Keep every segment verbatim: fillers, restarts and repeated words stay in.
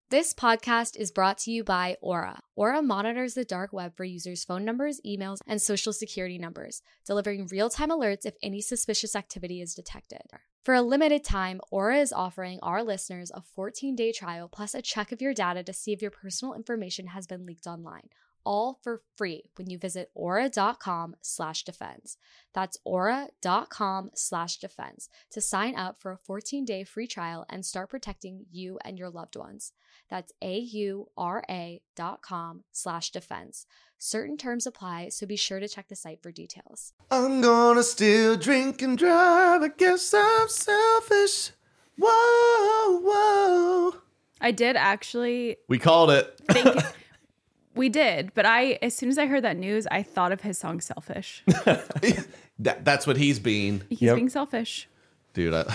This podcast is brought to you by Aura. Aura monitors the dark web for users' phone numbers, emails, and social security numbers, delivering real-time alerts if any suspicious activity is detected. For a limited time, Aura is offering our listeners a fourteen-day trial plus a check of your data to see if your personal information has been leaked online. All for free when you visit aura.com slash defense. That's aura.com slash defense to sign up for a fourteen-day free trial and start protecting you and your loved ones. That's A-U-R-A dot com slash defense. Certain terms apply, so be sure to check the site for details. I'm gonna still drink and drive. I guess I'm selfish. Whoa, whoa. I did actually We called it. think... We did, but I, as soon as I heard that news, I thought of his song "Selfish." that, that's what he's being. He's Yep. being selfish. Dude, I,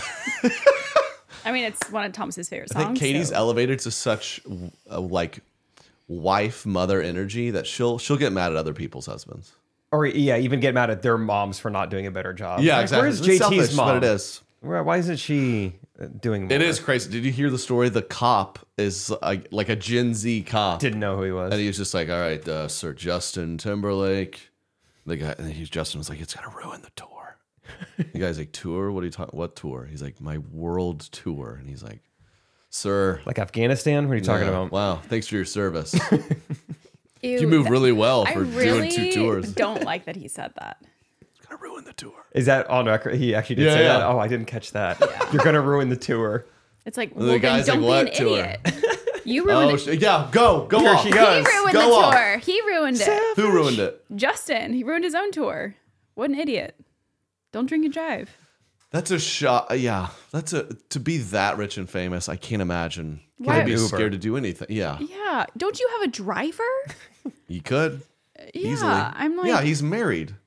I mean, it's one of Thomas's favorite I songs. think Katie's so. elevated to such a, like wife mother energy that she'll she'll get mad at other people's husbands. Or yeah, even get mad at their moms for not doing a better job. Yeah, Like, exactly. Where's It's J T's selfish, mom? but it is. Why why isn't she uh, doing more? It is crazy. Did you hear the story? The cop is uh, like a Gen Z cop. Didn't know who he was. And he was just like, all right, uh, Sir Justin Timberlake. The guy, and he, Justin was like, it's going to ruin the tour. The guy's like, tour? What are you talking? What tour? He's like, my world tour. And he's like, sir. Like Afghanistan? What are you talking yeah, about? Wow, thanks for your service. Ew, You move that- really well I for really doing two tours. don't like that he said that. It's going to ruin the tour. Is that on record? He actually did Yeah, say yeah. that? Oh, I didn't catch that. You're going to ruin the tour. It's like, The well, then guy's don't like, be what an tour? idiot. You ruined Oh, it. sh- yeah, go. Go Here off. she goes. He ruined Go the off. tour. He ruined it. Who ruined it? Justin. He ruined his own tour. What an idiot. Don't drink and drive. That's a shot. Yeah, that's a to be that rich and famous. I can't imagine. Why- I'd be Uber. scared to do anything. Yeah, Yeah. Don't you have a driver? you could Yeah. easily. I'm like, yeah, he's married.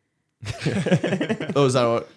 Oh, is that what?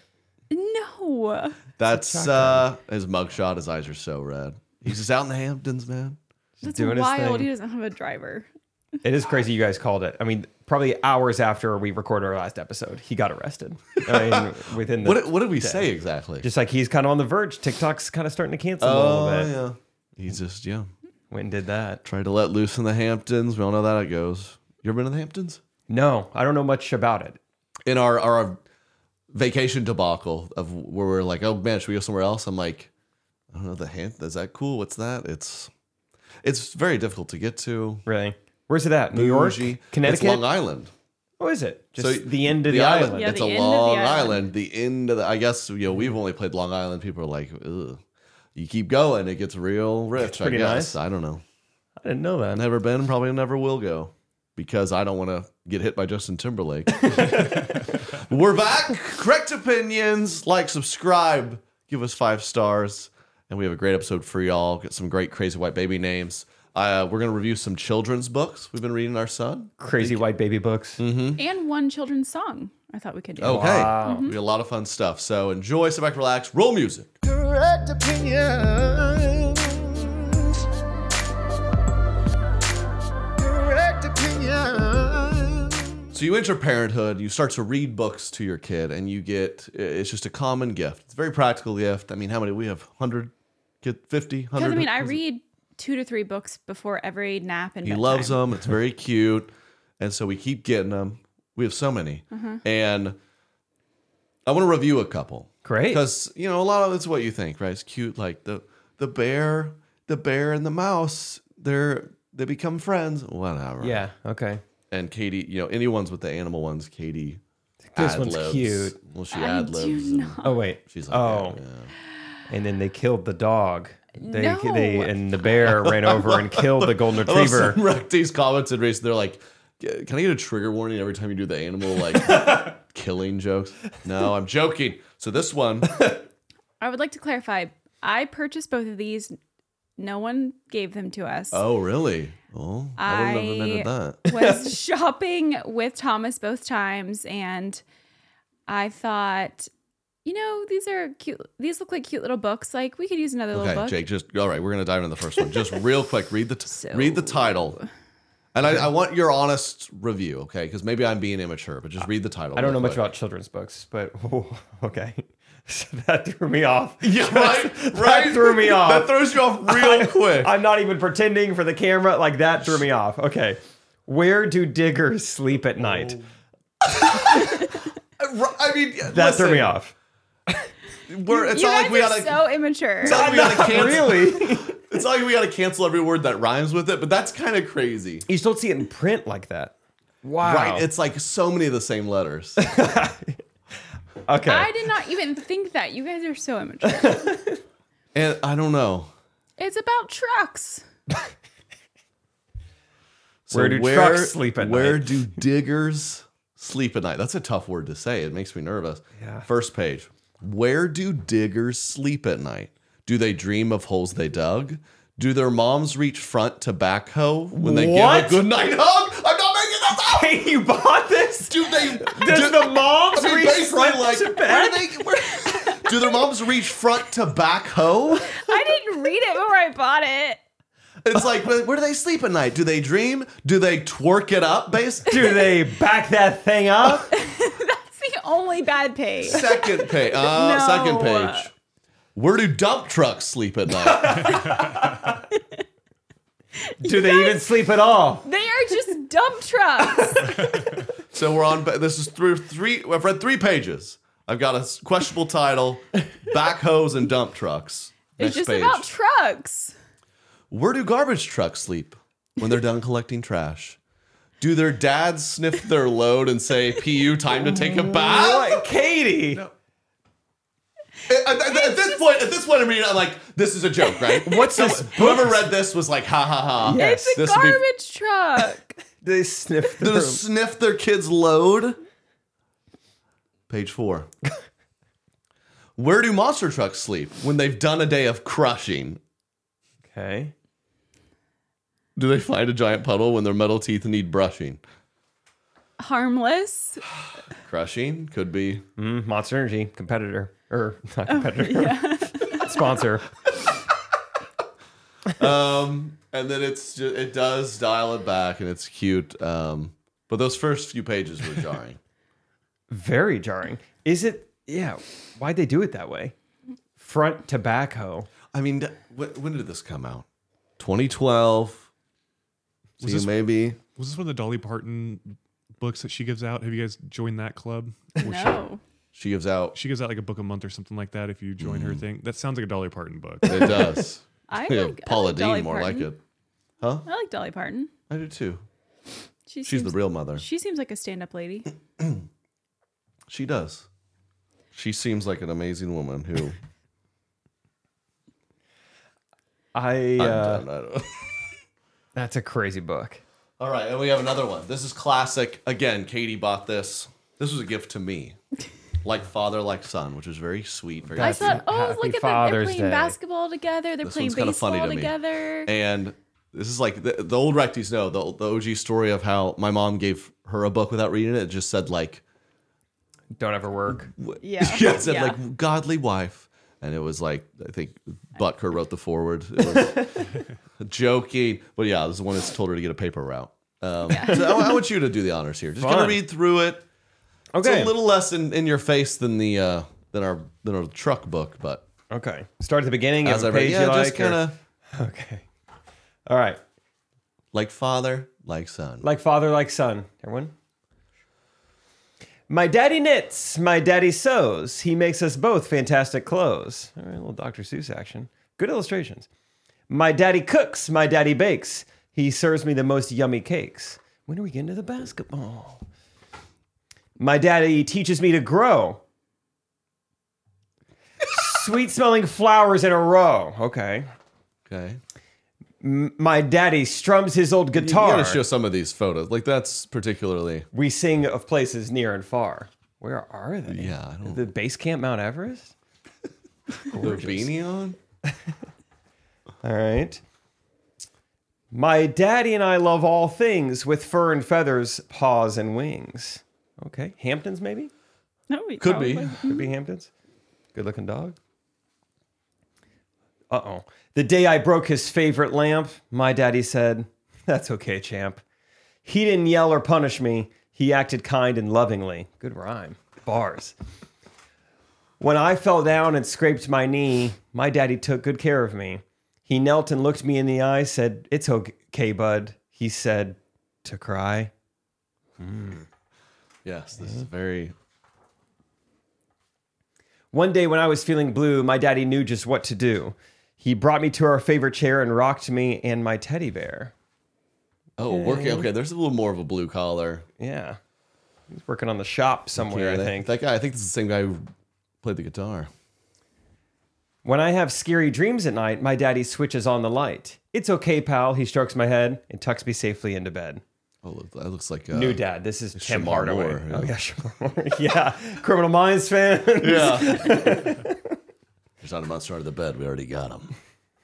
no. That's uh, his mugshot. His eyes are so red. He's just out in the Hamptons, man. That's doing his wild. thing. He doesn't have a driver. It is crazy you guys called it. I mean, probably hours after we recorded our last episode, he got arrested. I mean, within the What what did we day. say exactly? Just like he's kind of on the verge. TikTok's kind of starting to cancel him a oh little bit. yeah, he's just yeah Went and did that. tried to let loose in the Hamptons. We all know that it goes. You ever been to the Hamptons? No, I don't know much about it. In our our vacation debacle of where we're like, oh man, should we go somewhere else? I'm like, I don't know, the Hamptons. Is that cool? What's that? It's it's very difficult to get to. Really? Where's it at? New York? Bougie. Connecticut? It's Long Island. Oh, is it? Just So the end of the, island. Yeah, it's the a end of the long island. island. The end of the. I guess you know we've only played Long Island. People are like, ugh. You keep going, it gets real rich. I pretty guess nice. I don't know. I didn't know that. Never been. Probably never will go because I don't want to get hit by Justin Timberlake. We're back. Correct opinions. Like, subscribe, give us five stars, and we have a great episode for y'all. Get some great crazy white baby names. Uh, we're gonna review some children's books we've been reading our son. Crazy white baby books. Mm-hmm. And one children's song. I thought we could do. Okay. Wow. We got a lot of fun stuff. So enjoy, sit back, relax, roll music. Correct opinions. Correct opinions. So you enter parenthood, you start to read books to your kid, and you get, it's just a common gift. It's a very practical gift. I mean, how many? We have one hundred, get fifty, one hundred? Because I mean, I read two to three books before every nap and He bedtime. loves them. It's very cute. And so we keep getting them. We have so many. And I want to review a couple. Great. Because, you know, a lot of it's what you think, right? It's cute. Like the the bear, the bear and the mouse, they're they become friends. Whatever. Yeah, okay. And Katie, you know, any ones with the animal ones, Katie This one's ad-libs. cute. Well, she I ad libs. do not. Oh, wait. She's like, oh, yeah, yeah. and then they killed the dog. They, No. they and the bear ran over and killed the golden I love retriever. some Recty's comments and race. They're like, can I get a trigger warning every time you do the animal like killing jokes? No, I'm joking. So this one, I would like to clarify. I purchased both of these. No one gave them to us. oh really? Oh, I wouldn't have admitted that. was shopping with Thomas both times, and I thought, you know, these are cute. These look like cute little books. Like we could use another little Okay, book. Jake, just all right. We're gonna dive into the first one. Just real quick, read the t- So- read the title, and I, I want your honest review, okay? Because maybe I'm being immature, but just read the title. I don't know real much quick. about children's books, but oh, okay. So that threw me off. Yeah, right? That Right? threw me off. That throws you off real quick. I'm not even pretending for the camera. Like, that threw me off. Okay. Where do diggers sleep at night? I mean, That threw me off. We're, it's you not guys like we are gotta. so immature. it's not like we gotta cancel. Really? It's not like we gotta cancel every word that rhymes with it, but that's kind of crazy. You still see it in print like that. Wow. Right? It's like so many of the same letters. Okay. I did not even think that. You guys are so immature. And I don't know. It's about trucks. So Where do trucks sleep at Where night? do diggers sleep at night? That's a tough word to say. It makes me nervous. Yeah. First page. Where do diggers sleep at night? Do they dream of holes they dug? Do their moms reach front to backhoe when they What? give a good night hug? I'm not making this up. Hey, you bought this? Do they? Does do, the moms I mean, reach basically, front like, to where back? do they? Where, do their moms reach front to backhoe? I didn't read it before I bought it. It's like, where where do they sleep at night? Do they dream? Do they twerk it up? Base. Do they back that thing up? That's the only bad page. Second page. Uh, No. Second page. Where do dump trucks sleep at night? Do they even sleep at all? They are just dump trucks. So we're on. This is through three. I've read three pages. I've got a questionable title: backhoes and dump trucks. It's Next just page. about trucks. Where do garbage trucks sleep when they're done collecting trash? Do their dads sniff their load and say, "P U, time to take a bath"? What? Katie. At, at- at this point, at this point, I'm reading. I'm like, this is a joke, right? What's So this Whoever read this was like, ha ha ha. Yes. It's a This would be- garbage truck. Do they sniff Do the they room? sniff their kids' load? Page four. Where do monster trucks sleep when they've done a day of crushing? Okay. Do they find a giant puddle when their metal teeth need brushing? Harmless. Crushing could be. Mm, Monster Energy, competitor. Or not competitor. Sponsor. Um, and then it's just, it does dial it back and it's cute. Um, but those first few pages were jarring. Very jarring. Is it? Yeah. Why'd they do it that way? Front tobacco. I mean, when, when did this come out? twenty twelve. Was So this- maybe. Was this one of the Dolly Parton books that she gives out? Have you guys joined that club? Where No. She gives out. She, she gives out like a book a month or something like that if you join her thing. That sounds like a Dolly Parton book. It does. I Yeah, like, I Paula like Dolly Dean more Parton. like it. Huh? I like Dolly Parton. I do too. She She's seems, the real mother. She seems like a stand-up lady. She does. She seems like an amazing woman who. I. I'm Uh, done. I don't- that's a crazy book. All right, and we have another one. This is classic. Again, Katie bought this. This was a gift to me. Like father, like son, which is very sweet. Very I That's sweet. thought, oh, Happy look at them. They're Father's playing Day. basketball together. They're This playing one's kinda funny baseball to me. together. And this is like the, the old recties know the, the O G story of how my mom gave her a book without reading it. It just said like, Don't ever work. Yeah. yeah, it said Yeah. like godly wife, and it was like I think Butker wrote the foreword. It was joking, but yeah, this is the one that's told her to get a paper route. Um, so I, I want you to do the honors here. Just gonna Fun. read through it. Okay. It's a little less in, in your face than the uh, than our than our truck book, but Okay. Start at the beginning. You as have I a read, page yeah, you just like. or- kind of Okay. All right. like father, like son. Like father, like son. Everyone? My daddy knits, my daddy sews. He makes us both fantastic clothes. All right, a little Doctor Seuss action. Good illustrations. My daddy cooks, my daddy bakes. He serves me the most yummy cakes. When are we getting to the basketball? My daddy teaches me to grow. Sweet smelling flowers in a row. Okay. Okay, M- my daddy strums his old you guitar. gotta show some of these photos. Like that's particularly. We sing of places near and far. Where are they? Yeah, I don't- The base camp Mount Everest? The beanie on? All right. My daddy and I love all things with fur and feathers, paws and wings. Okay. Hamptons, maybe? No, we Could be. probably- Could be Hamptons. Good looking dog. Uh oh. The day I broke his favorite lamp, my daddy said, "That's okay, champ." He didn't yell or punish me. He acted kind and lovingly. Good rhyme. Bars. When I fell down and scraped my knee, my daddy took good care of me. He knelt and looked me in the eye, said, "It's okay, bud." He said, "To cry." Mm. Yes, this is very... One day when I was feeling blue, my daddy knew just what to do. He brought me to our favorite chair and rocked me and my teddy bear. Oh, working. Okay, there's a little more of a blue collar. Yeah. He's working on the shop somewhere, Okay, I that- think. That guy, I think this is the same guy who played the guitar. When I have scary dreams at night, my daddy switches on the light. "It's okay, pal." He strokes my head and tucks me safely into bed. Oh, look, that looks like... Uh, New dad. This is Tim Shamar Hardaway. Moore, yeah. Oh, yeah, Shamar. Yeah. Criminal Minds fan. Yeah. There's not a monster under the bed. We already got him.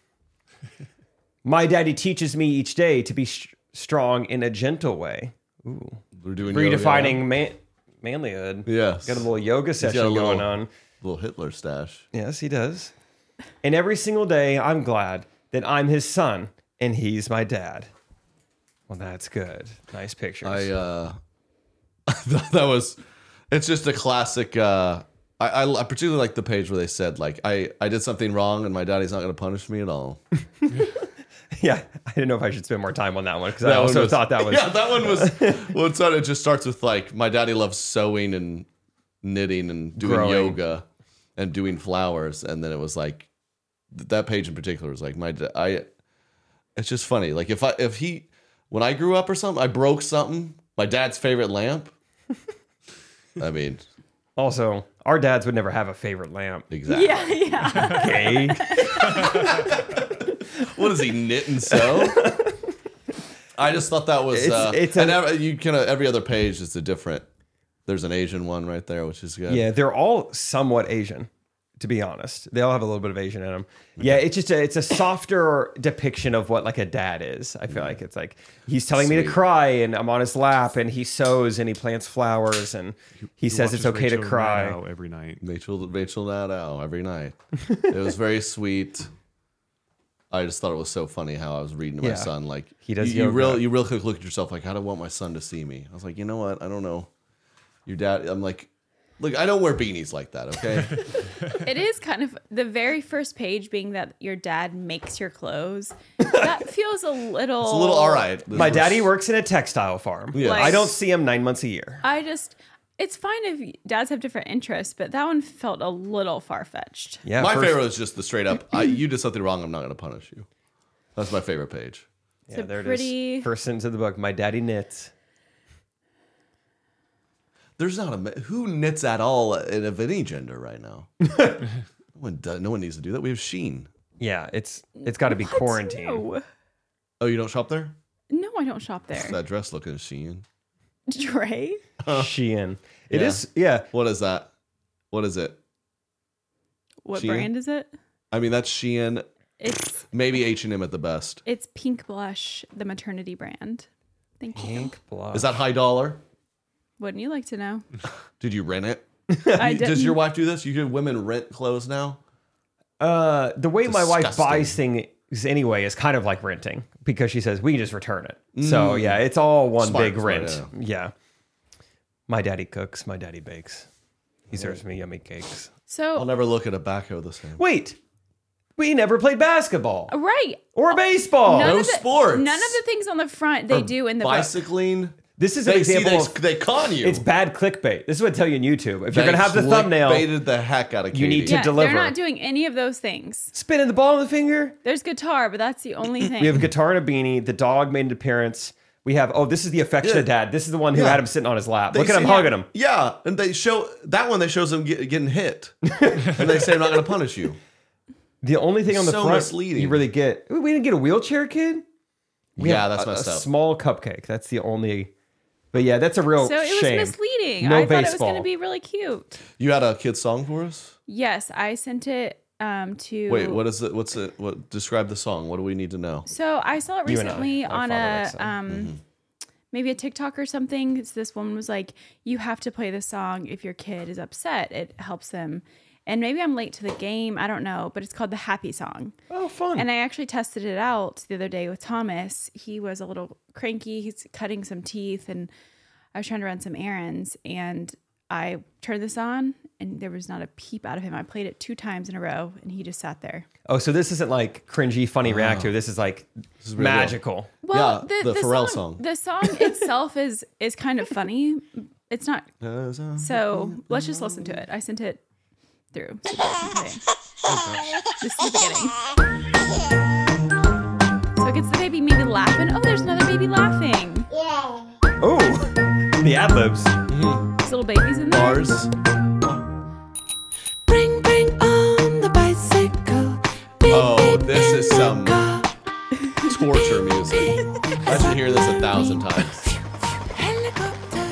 My daddy teaches me each day to be sh- strong in a gentle way. Ooh. We're doing Redefining yoga man- manlyhood. Yes. Got a little yoga He's got session a little- going on. Little Hitler stash. Yes, he does. And every single day, I'm glad that I'm his son and he's my dad. Well, that's good. Nice pictures. I uh that was it's just a classic uh I, I I particularly like the page where they said like I I did something wrong and my daddy's not going to punish me at all. yeah, I didn't know if I should spend more time on that one because I That one also was- thought that was Yeah, that one was well it's not, it just starts with like my daddy loves sewing and knitting and doing Growing. yoga and doing flowers, and then it was like th- that page in particular was like my da- I it's just funny. Like if I if he when I grew up or something, I broke something, my dad's favorite lamp. I mean, also our dads would never have a favorite lamp. exactly. Yeah, yeah. Okay. What is he knit and sew? I just thought that was. It's- uh, it's and a- every, you kind of every other page is a different. There's an Asian one right there, which is good. Yeah, they're all somewhat Asian, to be honest. They all have a little bit of Asian in them. Yeah, it's just a, it's a softer depiction of what like a dad is. I feel like it's like he's telling me to Sweet. cry, and I'm on his lap, and he sews and he plants flowers, and he, says it's watches okay to Rachel cry. Maddow every night. Rachel Rachel Nadeau every night. It was very sweet. I just thought it was so funny how I was reading to my Yeah. son like He does you, you yoga. real you real quick look at yourself like, how do I want my son to see me? I was like, you know what? I don't know. Your dad. I'm like, look, I don't wear beanies like that. Okay. It is kind of the very first page being that your dad makes your clothes. That feels a little. It's a little all right. This My was- daddy works in a textile farm. Yes. Like- I don't see him nine months a year. I just. It's fine if dads have different interests, but that one felt a little far fetched. Yeah, My first- favorite was just the straight up. I, you did something wrong. I'm not going to punish you. That's my favorite page. Yeah, a there it pretty- is. First sentence of the book. My daddy knits. There's not a ma- who knits at all in of any gender right now. no one does, no one needs to do that. We have Sheen. Yeah, it's it's got to be quarantine. No. Oh, you don't shop there? No, I don't shop What's there. that dress looking at Shein? Dre? Shein. It Yeah. is. Yeah. What is that? What is it? What Shein? brand is it? I mean, that's Shein. It's Maybe H and M at the best. it's Pink Blush, the maternity brand. Thank you. Pink blush. Is that high dollar? Wouldn't you like to know? Did you rent it? I You- didn't. Does your wife do this? You give women rent clothes now? Uh, the way my wife Disgusting. buys things anyway is kind of like renting because she says we can just return it. So Mm. yeah, it's all one Smart, big smart, rent. Yeah. My daddy cooks. My daddy bakes. He serves me yummy cakes. So I'll never look at a backhoe the same. Wait, we never played basketball right. or baseball. None No of the, sports. None of the things on the front they Or do in the book. bicycling. This is an They see example they, of they con you. it's bad clickbait. This is what I tell you on YouTube. If They you're gonna have the thumbnail, clickbaited the heck out of Katie. You need to Yeah, deliver. they're not doing any of those things. spinning the ball in the finger. There's guitar, but that's the only thing. We have a guitar and a beanie. The dog made an appearance. We have, oh, this is the affectionate Yeah. dad. This is the one who Yeah. had him sitting on his lap. They Look at him say- hugging him. Yeah, and they show that one. They shows them get, getting hit, and they say I'm not going to punish you. The only thing on the So front misleading. you really get, we didn't get a wheelchair kid. We Yeah, have that's a, messed a up. small cupcake. That's the only, but yeah, that's a real so it was shame. misleading. No I thought it was baseball. going to be really cute. You had a kid song for us. Yes, I sent it um, to. Wait, what is it? What's it? What describe the song? What do we need to know? So I saw it You and I. recently I on follow a that song. um, Mm-hmm. maybe a TikTok or something. It's this woman was like, "You have to play this song if your kid is upset. It helps them." And maybe I'm late to the game. I don't know, but it's called the Happy Song. Oh, fun. And I actually tested it out the other day with Thomas. He was a little cranky. He's cutting some teeth, and I was trying to run some errands. And I turned this on and there was not a peep out of him. I played it two times in a row and he just sat there. Oh, so this isn't like cringy, funny reactor. This is like is real magical. Well, Yeah, the Pharrell song. The song itself is is kind of funny. It's not. So let's just listen to it. I sent it through. So you guys can play. This is the beginning. So it gets the baby maybe laughing. Oh, there's another baby laughing. Oh, the ad libs. There's little babies in there. Bars. Bring, bring on the bicycle. Oh, this is some torture music. I should hear this a thousand times. Helicopter.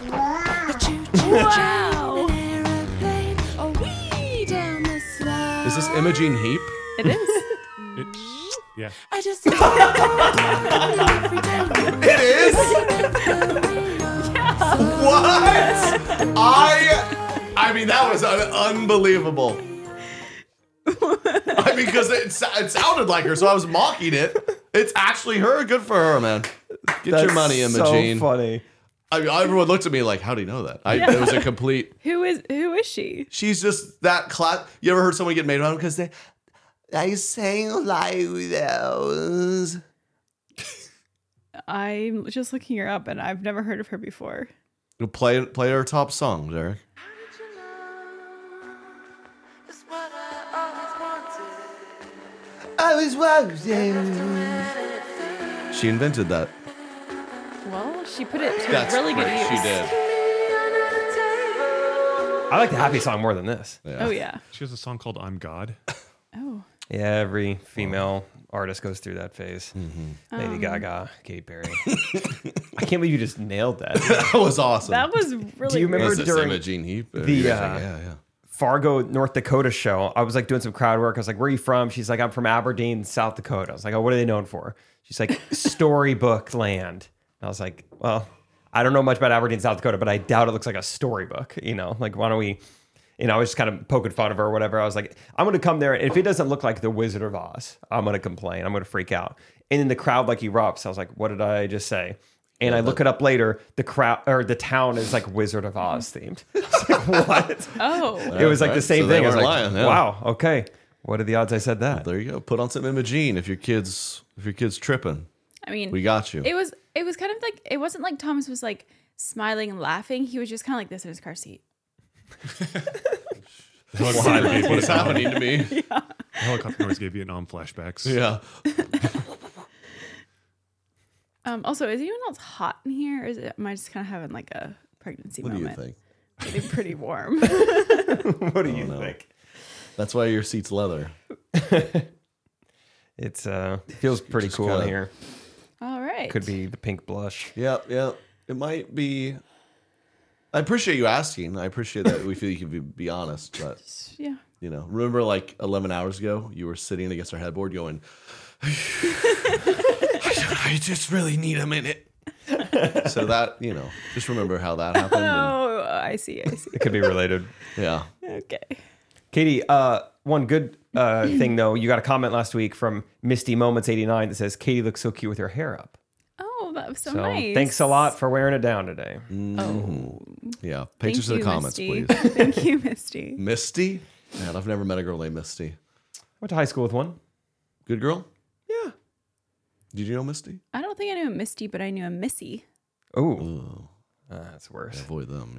Wow. Aeroplane. Oh, wee down the slide. Is this Imogene Heap? It is. It, yeah. I just. It is? What? I I mean, that was un- unbelievable. I mean, because it, sa- it sounded like her, so I was mocking it. It's actually her. Good for her, man. Get That's your money, Imogene. so funny. I mean, everyone looked at me like, how do you know that? I, Yeah. It was a complete... Who is who is she? She's just that class. You ever heard someone get made fun of because they... I sang like those. I'm just looking her up and I've never heard of her before. Play, play her top song, Derek. I was watching. She invented that. Well, she put it to That's really good great. use. She did. I like the happy song more than this. Yeah. Oh yeah. She has a song called "I'm God." Oh. Yeah, every female artist goes through that phase. Mm-hmm. Lady Um. Gaga, Katy Perry. I can't believe you just nailed that. That was awesome. That was really. Do you remember Was this during Imogene Heap? the, You guys uh, like, yeah, yeah. Fargo, North Dakota show? I was like doing some crowd work. I was like, "Where are you from?" She's like, "I'm from Aberdeen, South Dakota." I was like, "Oh, what are they known for?" She's like, "Storybook land." And I was like, "Well, I don't know much about Aberdeen, South Dakota, but I doubt it looks like a storybook. You know, like why don't we?" You know, I was just kind of poking fun of her or whatever. I was like, I'm going to come there. And if it doesn't look like the Wizard of Oz, I'm going to complain. I'm going to freak out. And then the crowd like erupts. I was like, what did I just say? And I look it up later. The crowd or the town is like Wizard of Oz themed. I was like, what? Oh. It was like Right. the same So they thing. I was weren't like, lying, yeah. wow, okay. What are the odds I said that? There you go. Put on some Imogene if your kids if your kids tripping. I mean, We got you. it was it was kind of like it wasn't like Thomas was like smiling and laughing. He was just kind of like this in his car seat. The helicopter gave What is Vietnam- happening to me? the helicopter noise gave Vietnam flashbacks. Yeah. Um, also, is anyone else hot in here, or is it, am I just kind of having like a pregnancy What do you moment? think? Getting pretty warm. What do you know. think? That's why your seat's leather. It's uh feels pretty Just cool kinda- in here. All right. Could be the pink blush. Yep, yep. It might be. I appreciate you asking. I appreciate that we feel you can be, be honest, but Yeah. you know, remember like eleven hours ago, you were sitting against our headboard going, I, I just really need a minute. So that, you know, just remember how that happened. and- Oh, I see. I see. It could be related. yeah. Okay. Katie, uh, one good uh, thing though, you got a comment last week from Misty Moments eighty-nine that says Katie looks so cute with her hair up. Oh, that was so, So nice. thanks a lot for wearing it down today. Oh, Yeah. thank Pictures in you, the comments, Misty. please. Thank you, Misty. Misty? Man, I've never met a girl named Misty. Went to high school with one. Good girl? Yeah. Did you know Misty? I don't think I knew a Misty, but I knew a Missy. Oh, Oh, that's worse. avoid them.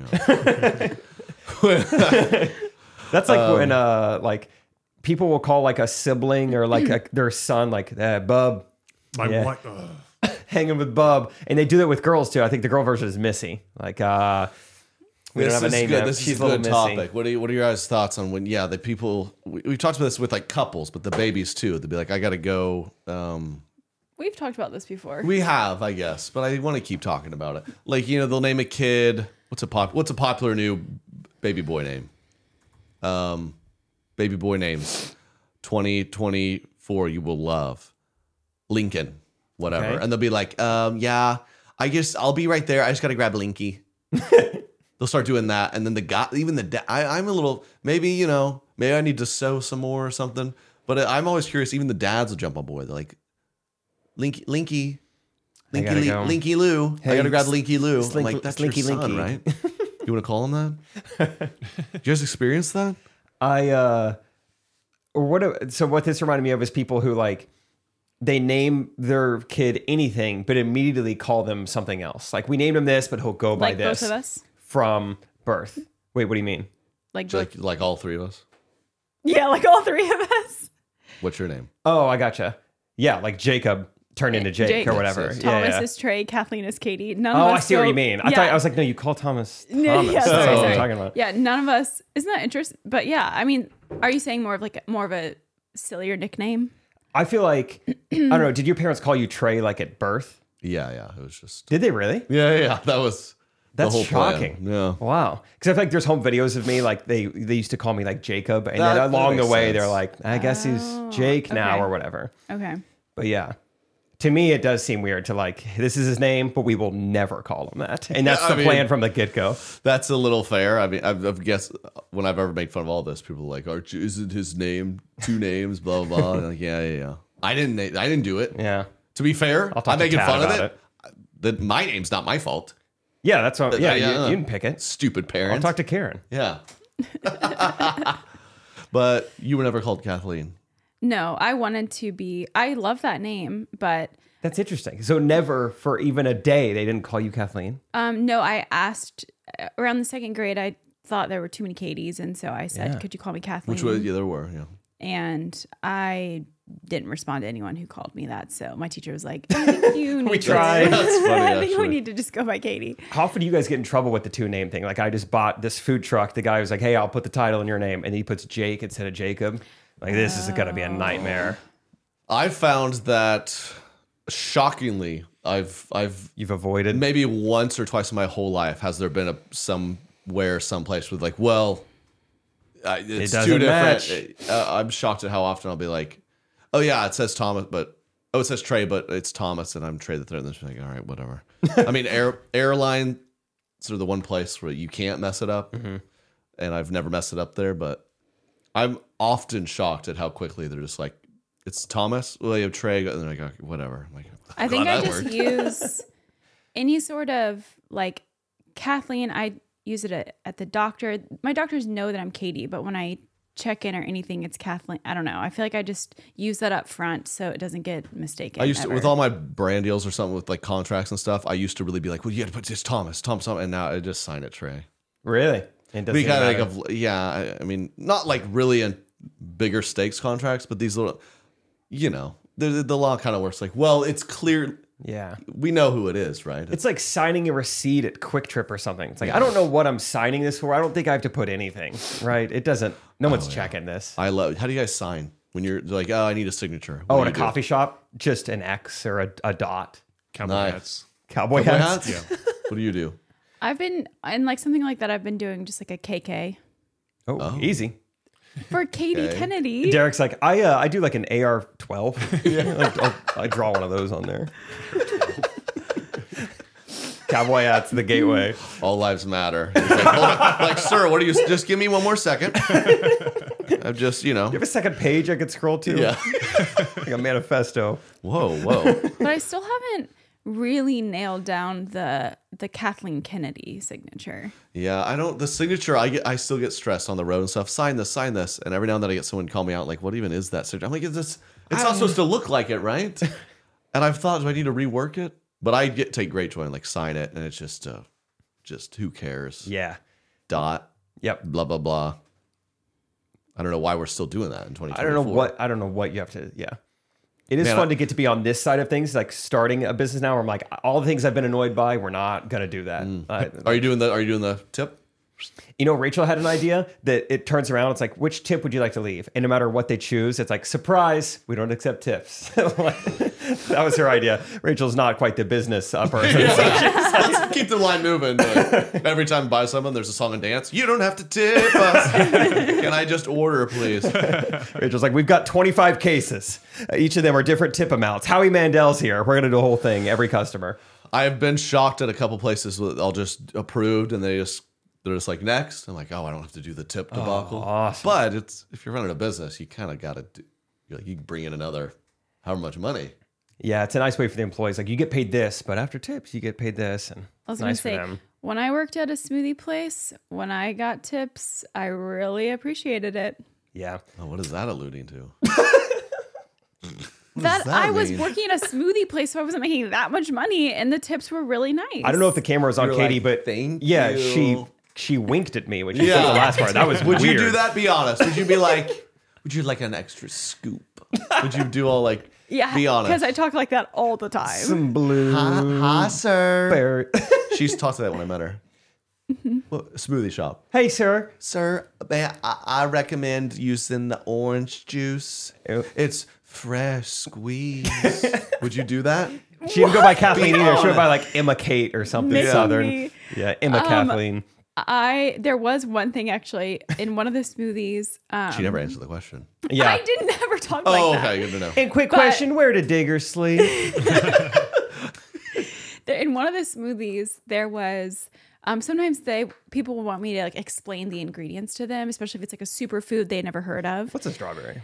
Yeah. That's like Um, when uh like people will call like a sibling or like a, their son like uh, Bub, My Yeah. wife. ugh. hanging with Bub, and they do that with girls too. I think the girl version is Missy. Like uh, we this don't have a is name good. yet. This She's is a little good Missy. topic. What are you, what are your guys' thoughts on when? Yeah, the people we, we've talked about this with like couples, but the babies too. They'd be like, I got to go. Um, We've talked about this before. we have, I guess, but I want to keep talking about it. Like you know, they'll name a kid. What's a pop? What's a popular new baby boy name? Um, baby boy names. twenty twenty-four You will love Lincoln, whatever, Okay. and they'll be like, um, yeah, I guess I'll be right there. I just got to grab Linky. They'll start doing that, and then the guy, even the da- I, I'm a little maybe you know maybe I need to sew some more or something. But I'm always curious. Even the dads will jump on board. They're like, Linky, Linky, I Linky, gotta Li- go. Linky Lou. I Hey, gotta grab s- Linky Lou. I'm Slinky- like, that's Slinky your son, Linky. right? You want to call him that? Did you guys experience that? I uh or what so what this reminded me of is people who like they name their kid anything but immediately call them something else. Like we named him this, but he'll go by Like this both of us? from birth. Wait, what do you mean? Like, Like, like all three of us. yeah, like all three of us. What's your name? Oh, I gotcha. Yeah, like Jacob turned into Jake, Jake. or whatever. Yes, yes. Yeah, Thomas yeah. is Trey, Kathleen is Katie. None Oh, of us I see what go- you mean. I yeah. thought I was like, no, you call Thomas Thomas. No, yeah, That's sorry, what I'm sorry. talking about. Yeah, none of us. Isn't that interesting? But yeah, I mean, are you saying more of like more of a sillier nickname? I feel like I don't know. Did your parents call you Trey like at birth? Yeah, yeah. It was just. Did they really? Yeah, yeah. That was That's the whole shocking. plan. Yeah. Wow. Because I feel like there's home videos of me like they they used to call me like Jacob, and That- then that along the makes way sense. they're like, I guess he's Jake now okay. or whatever. Okay. But yeah, to me it does seem weird to like this is his name, but we will never call him that, and that's I the mean- plan from the get go. That's a little fair. I mean, I've, I've guessed when I've ever made fun of all this, people are like, Arch, isn't his name two names, blah, blah, blah. And like, yeah, yeah, yeah. I didn't, I didn't do it. Yeah, To be fair, I'll talk I'm to making Kat fun of about it. That my name's not my fault. yeah, that's what. Yeah, Yeah, you, yeah. you didn't pick it. Stupid I'll parents. talk to Karen. Yeah. But you were never called Kathleen. No, I wanted to be. I love that name, but That's interesting. So never for even a day they didn't call you Kathleen. um, no. I asked uh, around the second grade. I thought there were too many Katies, and so I said, Yeah. "Could you call me Kathleen?" Which was, yeah, there were, yeah. And I didn't respond to anyone who called me that. So my teacher was like, I think you need tried. to, That's funny, I think we actually. need to just go by Katie. How often do you guys get in trouble with the two name thing? Like I just bought this food truck. The guy was like, "Hey, I'll put the title in your name," and he puts Jake instead of Jacob. Like this is gonna be a nightmare. I found that shockingly, I've, I've You've avoided. maybe once or twice in my whole life has there been a somewhere, someplace with like, well, I, it's doesn't too match. different. Uh, I'm shocked at how often I'll be like, oh yeah, it says Thomas, but oh, it says Trey, but it's Thomas, and I'm Trey the third. And then she's like, all right, whatever. I mean, air airline, sort of the one place where you can't mess it up, and I've never messed it up there, but I'm often shocked at how quickly they're just like, it's Thomas, William Trey, and they're like, okay, whatever. I'm like, I think glad I that just worked. use any sort of like Kathleen. I use it at, at the doctor. My doctors know that I'm Katie, but when I check in or anything, it's Kathleen. I don't know. I feel like I just use that up front so it doesn't get mistaken. I used to, ever. with all my brand deals or something with like contracts and stuff, I used to really be like, well, you got to put this Thomas, Thomas, Thomas, and now I just sign it Trey. Really? It doesn't We kind matter. of like, of, yeah, I, I mean, not like really in bigger stakes contracts, but these little, you know, the, the law kind of works like, well, it's clear. Yeah. We know who it is, right? It's like signing a receipt at Quick Trip or something. It's like, I don't know what I'm signing this for. I don't think I have to put anything, right? It doesn't, no one's checking this. I love, how do you guys sign when you're like, oh, I need a signature? Oh, What at do a you do? coffee shop, just an X or a, a dot. Cowboy Nice. hats. Cowboy, Cowboy hats. hats? What do you do? I've been in like something like that. I've been doing just like a K K Oh, easy. for Katie Okay. Kennedy. Derek's like, I uh, I do like an A R twelve. like, I'll- I draw one of those on there. Cowboy hats, the gateway. All lives matter. It's Like, hold on. Like, sir, what do you, just give me one more second. I'm just, you know. You have a second page I could scroll to? Yeah. Like a manifesto. Whoa, whoa. But I still haven't really nailed down the the Kathleen Kennedy signature. Yeah, I don't. The signature, I get. I still get stressed on the road and stuff. Sign this, sign this, and every now and then I get someone call me out like, "What even is that signature?" I'm like, "It's this. It's not supposed to look like it, right?" And I've thought, do I need to rework it? But I get take great joy in like sign it, and it's just, uh, just who cares? Yeah. Dot. Yep. Blah blah blah. I don't know why we're still doing that in twenty twenty-four. I don't know what I don't know what you have to. Yeah. It is Man, fun I- to get to be on this side of things, like starting a business now. Where I'm like, all the things I've been annoyed by, we're not gonna do that. I- Are you doing the? Are you doing the tip? You know, Rachel had an idea that it turns around. It's like, which tip would you like to leave? And no matter what they choose, it's like, surprise, we don't accept tips. Like, that was her idea. Rachel's not quite the business uh, person. So Let's keep the line moving. Like, every time I buy someone, there's a song and dance. You don't have to tip us. Can I just order, please? Rachel's like, we've got twenty-five cases. Uh, each of them are different tip amounts. Howie Mandel's here. We're going to do a whole thing, every customer. I've been shocked at a couple places with I'll just approved and they just they're just like next. I'm like, oh, I don't have to do the tip debacle. awesome. But it's if you're running a business, you kind of got to do. You're like you can bring in another however much money. Yeah, it's a nice way for the employees. Like, you get paid this, but after tips, you get paid this. And I was it's going nice to say, for them. When I worked at a smoothie place, when I got tips, I really appreciated it. Yeah. Oh, what is that alluding to? That, that I was mean? working at a smoothie place, so I wasn't making that much money, and the tips were really nice. I don't know if the camera was on You're Katie, like, but "Thank yeah, you." she she winked at me when she Yeah. said the last part. That was Would weird. you do that? Be honest. Would you be like, would you like an extra scoop? Would you do all like, Yeah, be honest? because I talk like that all the time. Some blue. Hi, hi, sir. Bear. She's talked to that when I met her. Well, smoothie shop. Hey, sir. Sir, may I, I recommend using the orange juice. Ew. It's fresh squeeze. Would you do that? She didn't go by Kathleen Be either. She went honest. by like Emma Kate or something Maybe. southern. Yeah, Emma Um, Kathleen. I there was one thing actually in one of the smoothies. Um, She never answered the question. Yeah. I didn't ever talk Oh, like that. okay, good to know. And quick But- question: where did Digger sleep? There, in one of the smoothies, there was. Um, sometimes they people will want me to like explain the ingredients to them, especially if it's like a superfood they never heard of. What's a strawberry?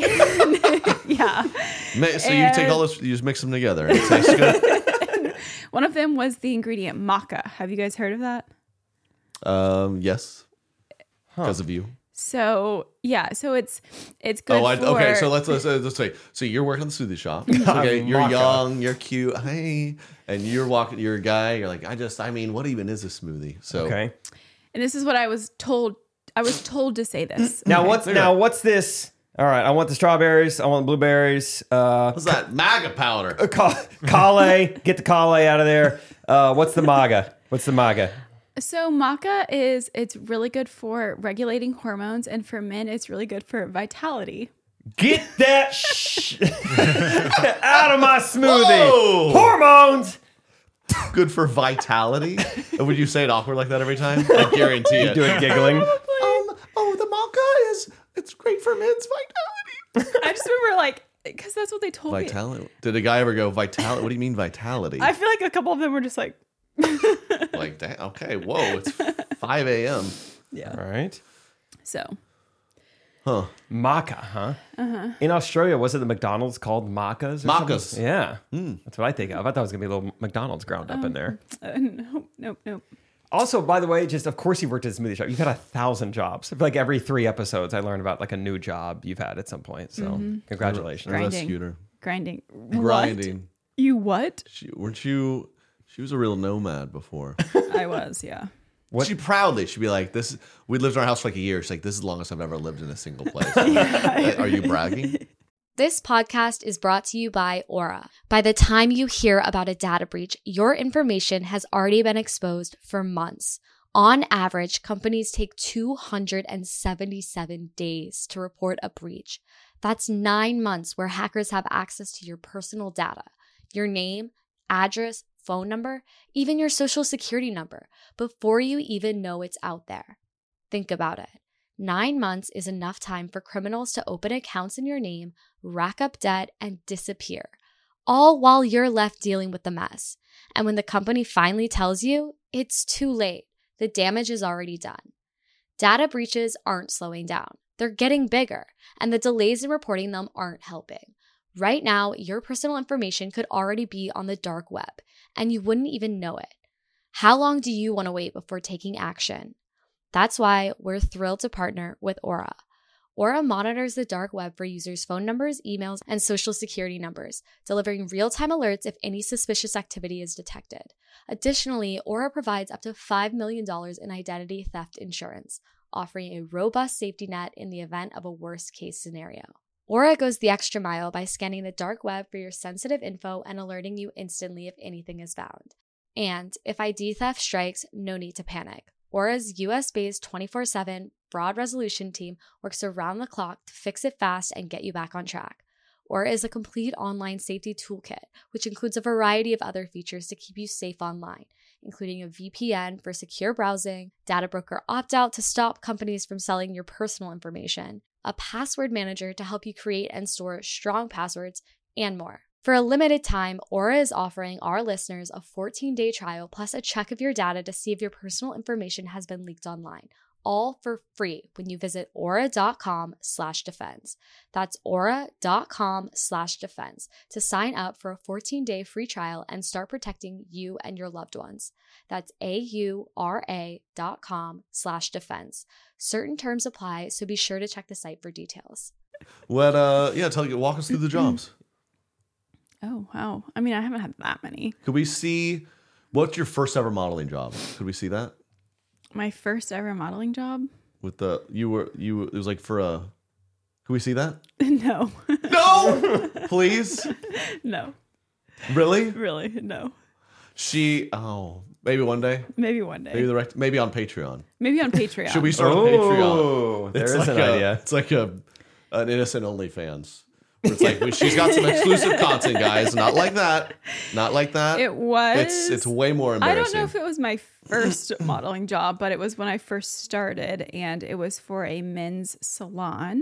Yeah. Ma- So you take And- all this, you just mix them together, and it tastes good. One of them was the ingredient maca. Have you guys heard of that? Um, yes, because of you. So yeah, so it's it's good Oh, I, for okay. So let's let's let's say. So you're working at the smoothie shop. Okay, you're Maca. young, you're cute. Hey, and you're walking. You're a guy. You're like, I just. I mean, what even is a smoothie? So Okay. and this is what I was told. I was told to say this. Now what's There you now go. what's this? All right, I want the strawberries. I want the blueberries. Uh, what's that? MAGA powder. Ka- Kale, get the Kale out of there. Uh, what's the MAGA? What's the MAGA? So maca is it's really good for regulating hormones, and for men, it's really good for vitality. Get that sh- out of my smoothie. Whoa! Hormones. Good for vitality. And would you say it awkward like that every time? I guarantee it. Do it giggling. Um, oh, the maca is it's great for men's vitality. I just remember like because that's what they told me. Vitality. Did a guy ever go vitality? What do you mean vitality? I feel like a couple of them were just like, Like, damn, okay, whoa, it's five a.m. yeah. All right. So Huh? Maca, huh? Uh-huh. In Australia, was it the McDonald's called Macas? or Macas. something? Yeah. That's what I think of. I thought it was going to be a little McDonald's ground up in there. uh, nope, nope, nope. Also, by the way, just of course you worked at a smoothie shop. You've had a thousand jobs. I feel like every three episodes, I learn about like a new job you've had at some point. So congratulations. Grinding. Rescued Grinding. Grinding. What? You what? She, weren't you? She was a real nomad before. I was, yeah. What- She proudly, she'd be like, "This." We lived in our house for like a year. She's like, "This is the longest I've ever lived in a single place." Are you bragging? This podcast is brought to you by Aura. By the time you hear about a data breach, your information has already been exposed for months. On average, companies take two hundred seventy-seven days to report a breach. That's nine months where hackers have access to your personal data, your name, address, phone number, even your social security number, before you even know it's out there. Think about it. Nine months is enough time for criminals to open accounts in your name, rack up debt, and disappear, all while you're left dealing with the mess. And when the company finally tells you, it's too late. The damage is already done. Data breaches aren't slowing down. They're getting bigger, and the delays in reporting them aren't helping. Right now, your personal information could already be on the dark web, and you wouldn't even know it. How long do you want to wait before taking action? That's why we're thrilled to partner with Aura. Aura monitors the dark web for users' phone numbers, emails, and social security numbers, delivering real-time alerts if any suspicious activity is detected. Additionally, Aura provides up to five million dollars in identity theft insurance, offering a robust safety net in the event of a worst-case scenario. Aura goes the extra mile by scanning the dark web for your sensitive info and alerting you instantly if anything is found. And if I D theft strikes, no need to panic. Aura's U S-based twenty-four seven fraud resolution team works around the clock to fix it fast and get you back on track. Aura is a complete online safety toolkit, which includes a variety of other features to keep you safe online, including a V P N for secure browsing, data broker opt-out to stop companies from selling your personal information, a password manager to help you create and store strong passwords, and more. For a limited time, Aura is offering our listeners a fourteen-day trial plus a check of your data to see if your personal information has been leaked online, all for free when you visit aura.com slash defense. That's aura.com slash defense to sign up for a fourteen-day free trial and start protecting you and your loved ones. That's A-U-R-A dot com slash defense. Certain terms apply, so be sure to check the site for details. What? Uh, yeah, tell you. Walk us through the jobs. Oh, wow. I mean, I haven't had that many. Could we see what's your first ever modeling job? Could we see that? My first ever modeling job? With the you were you it was like for a. Could we see that? No. No, please. No. Really? Really? No. She. Oh, maybe one day. Maybe one day. Maybe Maybe, the rect, maybe on Patreon. on Patreon. Should we start Oh, a Patreon? there It's is like an a, idea. It's like a an innocent OnlyFans. Where it's like we, she's got some exclusive content, guys. Not like that. Not like that. It was. It's it's way more I embarrassing. don't know if it was my first modeling job, but it was when I first started, and it was for a men's salon.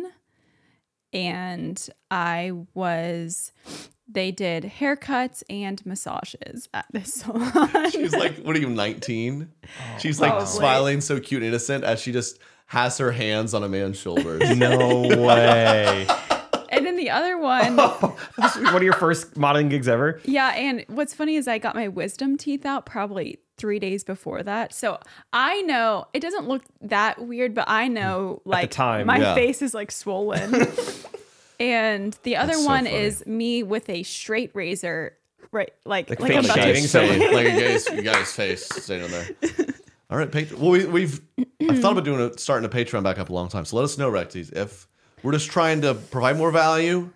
And I was, they did haircuts and massages at this salon. She's like, what are you, nineteen? She's like Probably. smiling, so cute and innocent as she just has her hands on a man's shoulders. No way. And then the other one, One of your first modeling gigs ever? yeah. And what's funny is I got my wisdom teeth out probably three days before that. So I know it doesn't look that weird, but I know like time, my yeah. face is like swollen. And the other That's so one funny. is me with a straight razor, right? Like, Like like, face I'm about to shaving shave. someone. like a guy's, a guy's face staying on there. All right, Patreon. Well, we, we've I've thought about doing a starting a Patreon back up a long time. So let us know, Recties, if we're just trying to provide more value,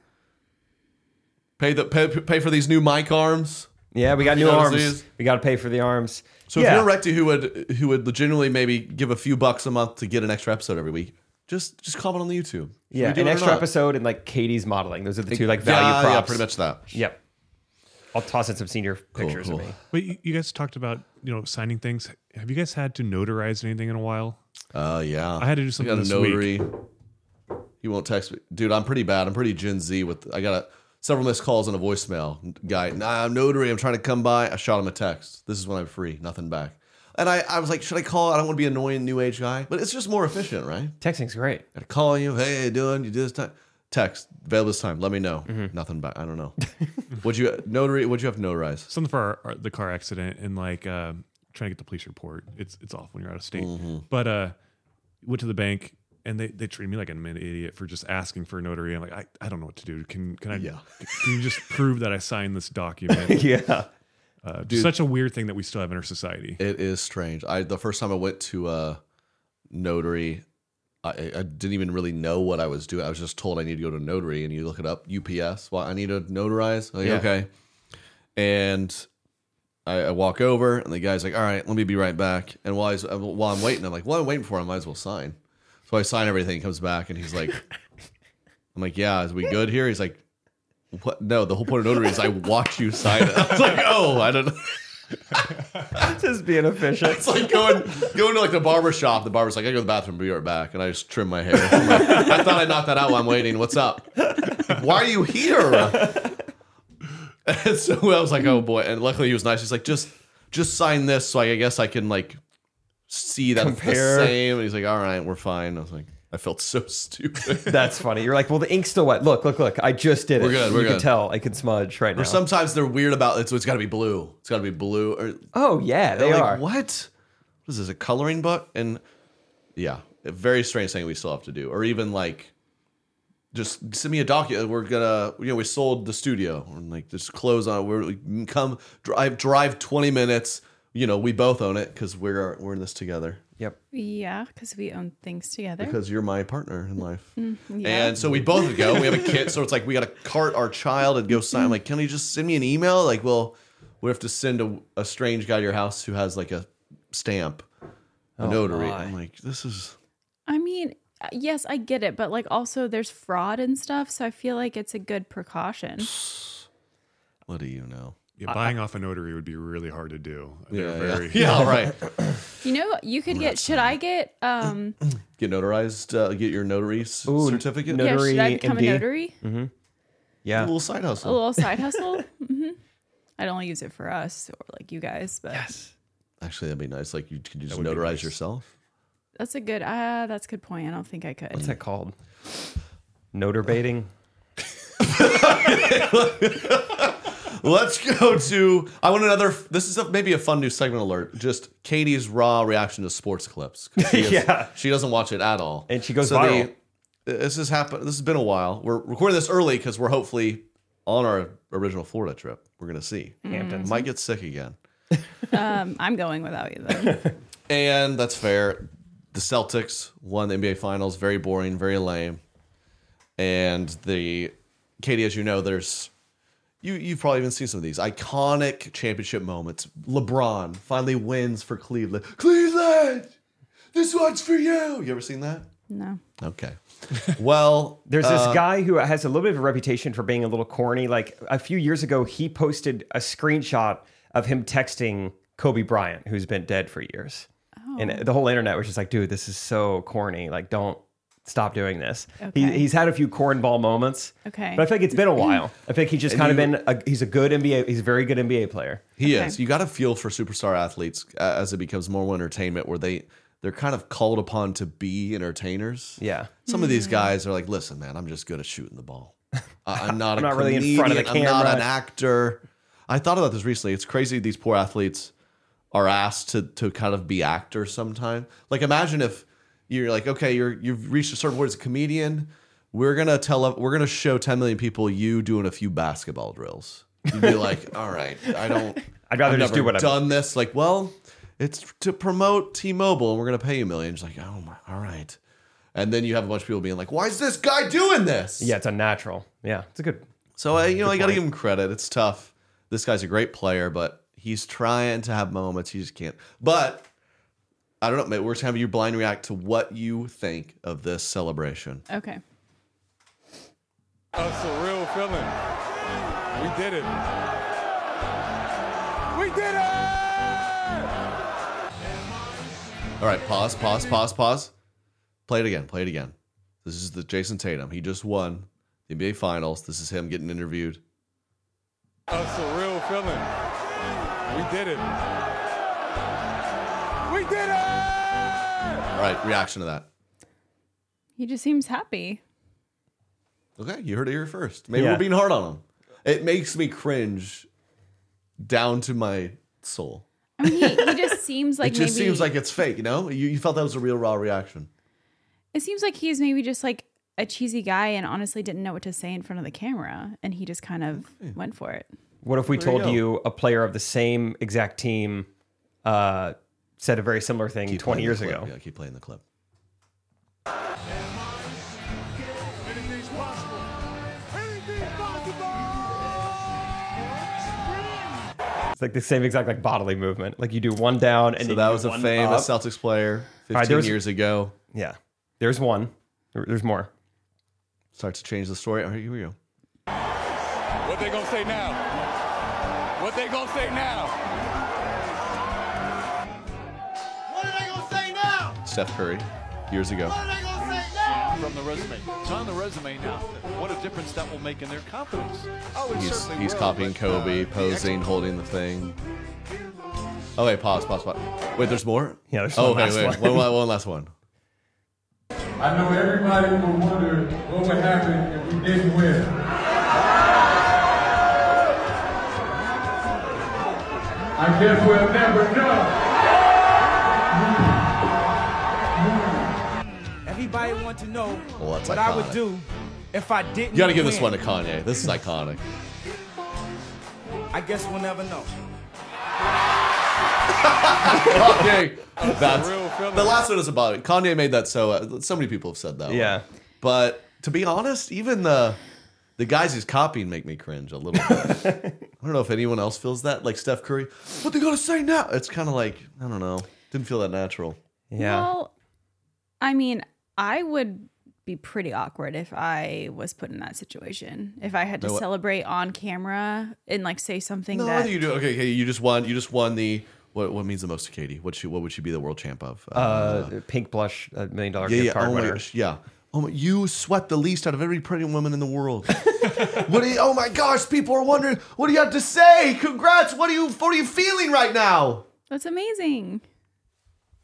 pay the pay, pay for these new mic arms. Yeah, we got You new notice arms. these? We got to pay for the arms. So yeah. if you're a Recty who would who would legitimately maybe give a few bucks a month to get an extra episode every week, just just comment on the YouTube. Should yeah, we do an it or extra not? episode and like Katie's modeling. Those are the two like value yeah, props. yeah, pretty much that. Yep. I'll toss in some senior pictures cool. of me. Wait, you, you guys talked about you know signing things. Have you guys had to notarize anything in a while? Uh, yeah. I had to do I something got a this notary. He won't text me, dude. I'm pretty bad. I'm pretty Gen Z with. I got a, several missed calls and a voicemail. Guy, nah, I'm notary. I'm trying to come by. I shot him a text. This is when I'm free. Nothing back. And I, I was like, should I call? I don't want to be an annoying new age guy, but it's just more efficient, right? Texting's great. I call you. Hey, how you doing? You do this time. Text. Available this time. Let me know. Mm-hmm. Nothing back. I don't know. Would you notary? Would you have notarized? Something for our, our, the car accident and like uh, trying to get the police report. It's it's off when you're out of state. Mm-hmm. But uh, went to the bank and they, they treated me like an idiot for just asking for a notary. I'm like, I, I don't know what to do. Can can I? Yeah. Can you just prove that I signed this document? Yeah. Uh, just such a weird thing that we still have in our society. It is strange. I the first time I went to a notary, I, I didn't even really know what I was doing. I was just told I need to go to a notary, and you look it up, U P S. Well, I need to notarize. Like, Yeah. okay. And I, I walk over, and the guy's like, "All right, let me be right back." And while, I was, while I'm waiting, I'm like, "What I'm waiting for? I might as well sign." So I sign everything. He comes back, and he's like, "I'm like, yeah, is we good here?" He's like, "What? No, the whole point of notary is I watch you sign it." I was like, "Oh, I don't know." Just being efficient. It's like going going to like the barber shop. The barber's like, I go to the bathroom, be right back, and I just trim my hair. I'm like, I thought I knocked that out while I'm waiting. What's up? Like, why are you here? And so I was like, oh boy. And luckily he was nice. He's like, just just sign this, so I guess I can like see that it's Compare. the same. And he's like, all right, we're fine. I was like, I felt so stupid. That's funny. You're like, well, the ink's still wet. Look, look, look. I just did it. We're good, we're you can good. tell. I can smudge right now. Or sometimes they're weird about it, so it's got to be blue. It's got to be blue. Or oh, yeah, they like, are. What? What is this? A coloring book? And yeah, a very strange thing we still have to do. Or even like, just send me a document. We're gonna, you know, we sold the studio. Or like, just close on. We're we can come drive drive twenty minutes. You know, we both own it because we're we're in this together. Yep. Yeah, because we own things together. Because you're my partner in life. yeah. And so we both go. We have a kid, so it's like we got to cart our child and go sign. I'm like, can you just send me an email? Like, well, we have to send a, a strange guy to your house who has like a stamp, a Oh, notary. my. I'm like, this is. I mean, yes, I get it, but like also there's fraud and stuff, so I feel like it's a good precaution. What do you know? Yeah, buying off a notary would be really hard to do. They're Yeah, very, yeah. yeah, all right. You know, you could get. Should I get? Um, Get notarized. Uh, get your notary s- Ooh, certificate. no- yeah, Notary should I become M D? a notary? A Yeah. little side A hustle. little side hustle. hmm I'd only use it for us or like you guys, but Yes. Actually, that'd be nice. Like you could just would be notarize nice. yourself. That's a good. Uh, that's a good point. I don't think I could. What's that called? Noter baiting. Let's go to. I want another. This is a, maybe a fun new segment alert. Just Katie's raw reaction to sports clips. She is, Yeah. she doesn't watch it at all, And she goes so viral. The, this has happened. This has been a while. We're recording this early because we're hopefully on our original Florida trip. We're gonna see. Hamptons. Might get sick again, Um, I'm going without you then. and that's fair. The Celtics won the N B A Finals. Very boring. Very lame. And the Katie, as you know, there's. You, you've probably even seen some of these iconic championship moments. LeBron finally wins for Cleveland. Cleveland, this one's for you. You ever seen that? No. Okay. Well, There's this uh, guy who has a little bit of a reputation for being a little corny. Like a few years ago, he posted a screenshot of him texting Kobe Bryant, who's been dead for years. Oh. And the whole internet was just like, dude, this is so corny. Like, don't stop doing this. He, Okay. he's had a few cornball moments. Okay. But I feel like it's been a while. I think he's just And kind you- of been, a, he's a good N B A, he's a very good N B A player. He Okay. is. You got to feel for superstar athletes uh, as it becomes more entertainment, where they they're kind of called upon to be entertainers. Yeah. Some of these guys are like, listen, man, I'm just good at shooting the ball. Uh, I'm not I'm a not really in comedian. front of the I'm not camera. an actor. I thought about this recently. It's crazy these poor athletes are asked to to kind of be actors sometime. Like imagine if you're like, okay, you're you've reached a certain point as a comedian. We're gonna tell we're gonna show ten million people you doing a few basketball drills. You'd be like, all right, I don't. I'd rather I've just never do what I've done this. Like, well, it's to promote T-Mobile, and we're gonna pay you millions. Like, oh my, all right. And then you have a bunch of people being like, why is this guy doing this? Yeah, it's unnatural. Yeah, it's a good. So I, you know, I got to point. give him credit. It's tough. This guy's a great player, but he's trying to have moments. He just can't. But I don't know. Mate, we're just having you blind react to what you think of this celebration. Okay. A surreal feeling. We did it. We did it! All right, pause, pause, pause, pause. Play it again. Play it again. This is the Jason Tatum. He just won the N B A Finals. This is him getting interviewed. A surreal feeling. We did it. We did it! All right, reaction to that. He just seems happy. Okay, you heard it here first. Maybe Yeah. we're being hard on him. It makes me cringe down to my soul. I mean, he, he just seems like it just maybe seems like it's fake, you know? You, you felt that was a real raw reaction. it seems like he's maybe just like a cheesy guy and honestly didn't know what to say in front of the camera, and he just kind of went for it. What if we There you told go. you, a player of the same exact team uh, said a very similar thing Keep twenty playing years the clip. ago? Yeah, keep playing the clip. Anything's possible. Anything's possible! It's like the same exact like bodily movement. Like you do one down and So you that do was a one famous up. Celtics player fifteen right, there's- years ago. Yeah, there's one. There- There's more. Starts to change the story. All right, here we go. What they gonna say now? What they gonna say now? What are they gonna say now? Steph Curry, years ago. What are they gonna say now? From the resume. It's on the resume now. What a difference that will make in their confidence. Oh, it He's, certainly he's will, copying but, uh, Kobe, the posing, ex- holding the thing. Oh, wait, pause, pause, pause. Wait, there's more? Yeah, there's Oh, one okay, last wait. one. One, one, one last one. I know everybody will wonder what would happen if we didn't win. I guess we'll never know. Everybody want to know Well, that's what I would iconic. do if I didn't You got to give this win. one to Kanye. This is iconic. I guess we'll never know. Kanye. That's, real feeling. the last one is about it. Kanye made that so. Uh, so many people have said that. one. Yeah. But to be honest, even the the guys he's copying make me cringe a little bit. I don't know if anyone else feels that. Like Steph Curry. What they gotta say now? It's kind of like, I don't know. Didn't feel that natural. Yeah. Well, I mean, I would be pretty awkward if I was put in that situation. If I had to No, what- celebrate on camera and like say something No, that you do. Okay, okay. You just won. You just won the. What what means the most to Katie? What she what would she be the world champ of? Uh, pink blush, a million dollar yeah, gift yeah. card Oh my winner. gosh, yeah. Oh my, you sweat the least out of every pregnant woman in the world. What do you, oh my gosh, people are wondering, what do you have to say? Congrats. What are you what are you feeling right now? that's amazing.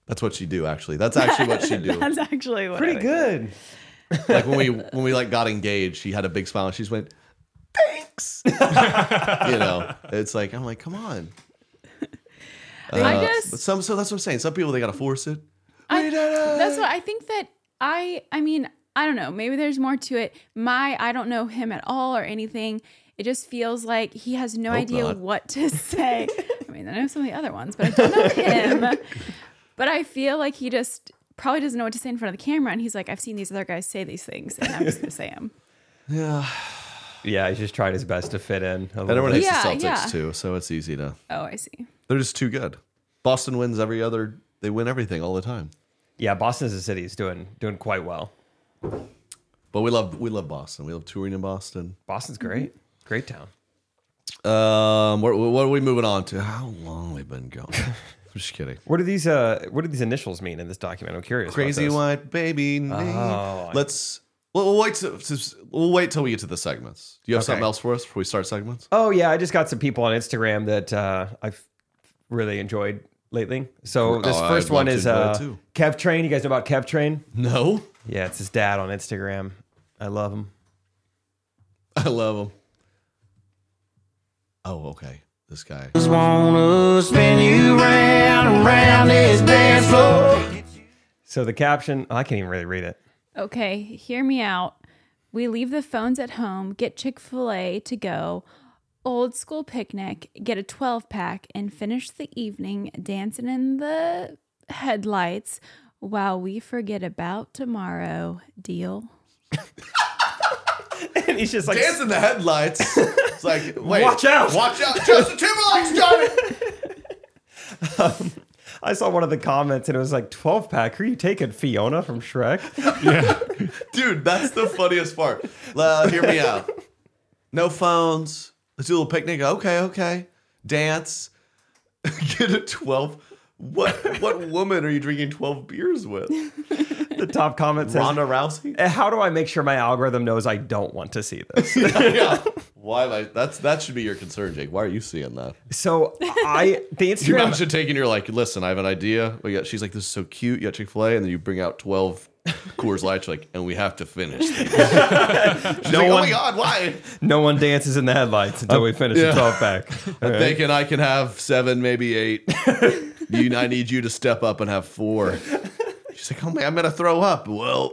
That's what she'd do, actually. That's actually what she'd do. That's actually what. Pretty I good. Like when we when we like got engaged, she had a big smile and she just went, thanks. You know, it's like, I'm like, come on. Uh, I just- but some, so that's what I'm saying. Some people, they got to force it. I, that's what I think that I, I mean, I don't know. Maybe there's more to it. My, I don't know him at all or anything. It just feels like he has no Hope idea not. what to say. I mean, I know some of the other ones, but I don't know him. But I feel like he just probably doesn't know what to say in front of the camera. And he's like, I've seen these other guys say these things, and I'm just going to say them. Yeah. Yeah, he's just tried his best to fit in. A little Everyone bit. hates Yeah, the Celtics yeah. too, so it's easy to. Oh, I see. They're just too good. Boston wins every other. They win everything all the time. Yeah, Boston as a city is doing doing quite well. But we love we love Boston. We love touring in Boston. Boston's great. Great town. Um, what, what are we moving on to? How long have we been going? I'm just kidding. What do these uh what do these initials mean in this document? I'm curious. about Crazy this. white baby. name. Oh, I- Let's. We'll, we'll wait. To, to- we'll wait till we get to the segments. Do you have Okay. something else for us before we start segments? Oh yeah, I just got some people on Instagram that uh, I've really enjoyed lately. So this Oh, I'd first love one to is enjoy uh, it too. Kev Train. You guys know about Kev Train? No. Yeah, it's his dad on Instagram. I love him. I love him. Oh, okay. This guy. Just wanna spin you round and round this dance floor. So the caption, I can't even really read it. Okay, hear me out. We leave the phones at home, get Chick-fil-A to go, old school picnic, get a twelve pack, and finish the evening dancing in the headlights while we forget about tomorrow. Deal? And he's just like, Dance in the headlights. It's like, wait, Watch out. Watch out. Justin Timberlake's done it. um, I saw one of the comments and it was like twelve pack. Who are you taking, Fiona from Shrek? Dude, that's the funniest part. Uh, hear me out. No phones. Let's do a little picnic. Okay, okay. Dance. Get a twelve. What what woman are you drinking twelve beers with? The top comment says, Ronda Rousey? how do I make sure my algorithm knows I don't want to see this? Yeah. Why am I, that's that should be your concern, Jake. Why are you seeing that? So I the You Instagram imagine taking you're like, listen, I have an idea. We got she's like, this is so cute. You got Chick-fil-A, and then you bring out twelve Coors Lights, you're like, and we have to finish. She's No like, oh one- my god, why? no one dances in the headlights until we finish yeah. the twelve pack. I'm thinking I can have seven, maybe eight. You, I need you to step up and have four. She's like, oh man, I'm gonna throw up. Well,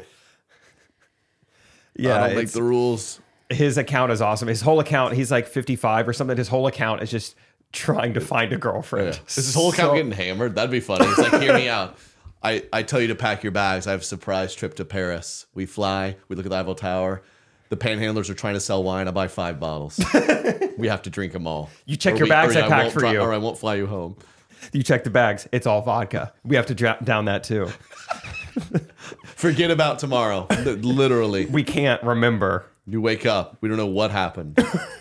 Yeah, I don't make it's- the rules. his account is awesome. His whole account, he's like fifty-five or something. His whole account is just trying to find a girlfriend. Is his whole account So- getting hammered? That'd be funny. It's like, hear me out. I, I tell you to pack your bags. I have a surprise trip to Paris. We fly. We look at the Eiffel Tower. The panhandlers are trying to sell wine. I buy five bottles. We have to drink them all. You check Or your we- bags or I I packed won't for dri- you. Or I won't fly you home. You check the bags. It's all vodka. We have to drop down that too. Forget about tomorrow. Li- Literally. We can't remember. You wake up. We don't know what happened.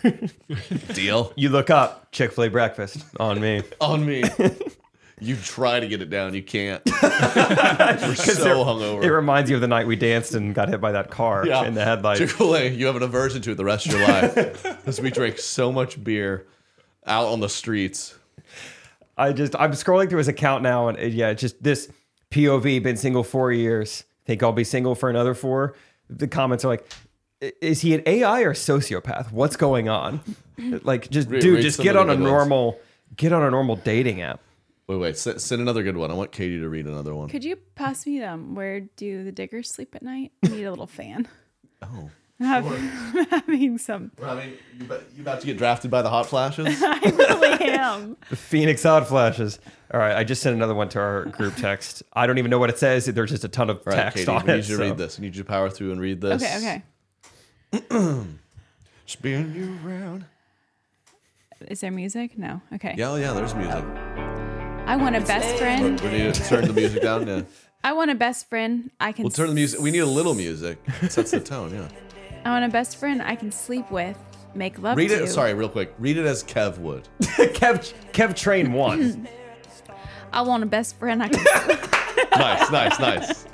Deal? You look up, Chick-fil-A breakfast on me. On me. You try to get it down. You can't. We're so it, hungover. It reminds you of the night we danced and got hit by that car Yeah. in the headlights. Chick-fil-A, you have an aversion to it the rest of your life. Because we drink so much beer out on the streets. I just I'm scrolling through his account now, and uh, yeah, it's just this P O V, been single four years. Think I'll be single for another four. The comments are like, "I- is he an A I or a sociopath? What's going on? Like, just Read- dude, read just some get of on the a good ones. normal, get on a normal dating app. Wait, wait. Send, send another good one. I want Katie to read another one. Could you pass me them? Where do the diggers sleep at night? I need a little fan. Oh. I'm having some. I mean, you, bet, you about to get drafted by the Hot Flashes? I really am. The Phoenix Hot Flashes. All right, I just sent another one to our group text. I don't even know what it says. There's just a ton of All right, text Katie, on we it. need you to so- read this. I need you to power through and read this. Okay, okay. Spin you around. Is there music? No. Okay. Yeah, oh, yeah, there's music. I want a best friend. We need to turn the music down. Yeah. I want a best friend I can. We'll turn the music. We need a little music. It sets the tone, yeah. I want a best friend I can sleep with, make love Read to. it. Sorry, real quick. Read it as Kev would. Kev, Kev Train one. I want a best friend I can. Nice, nice, nice.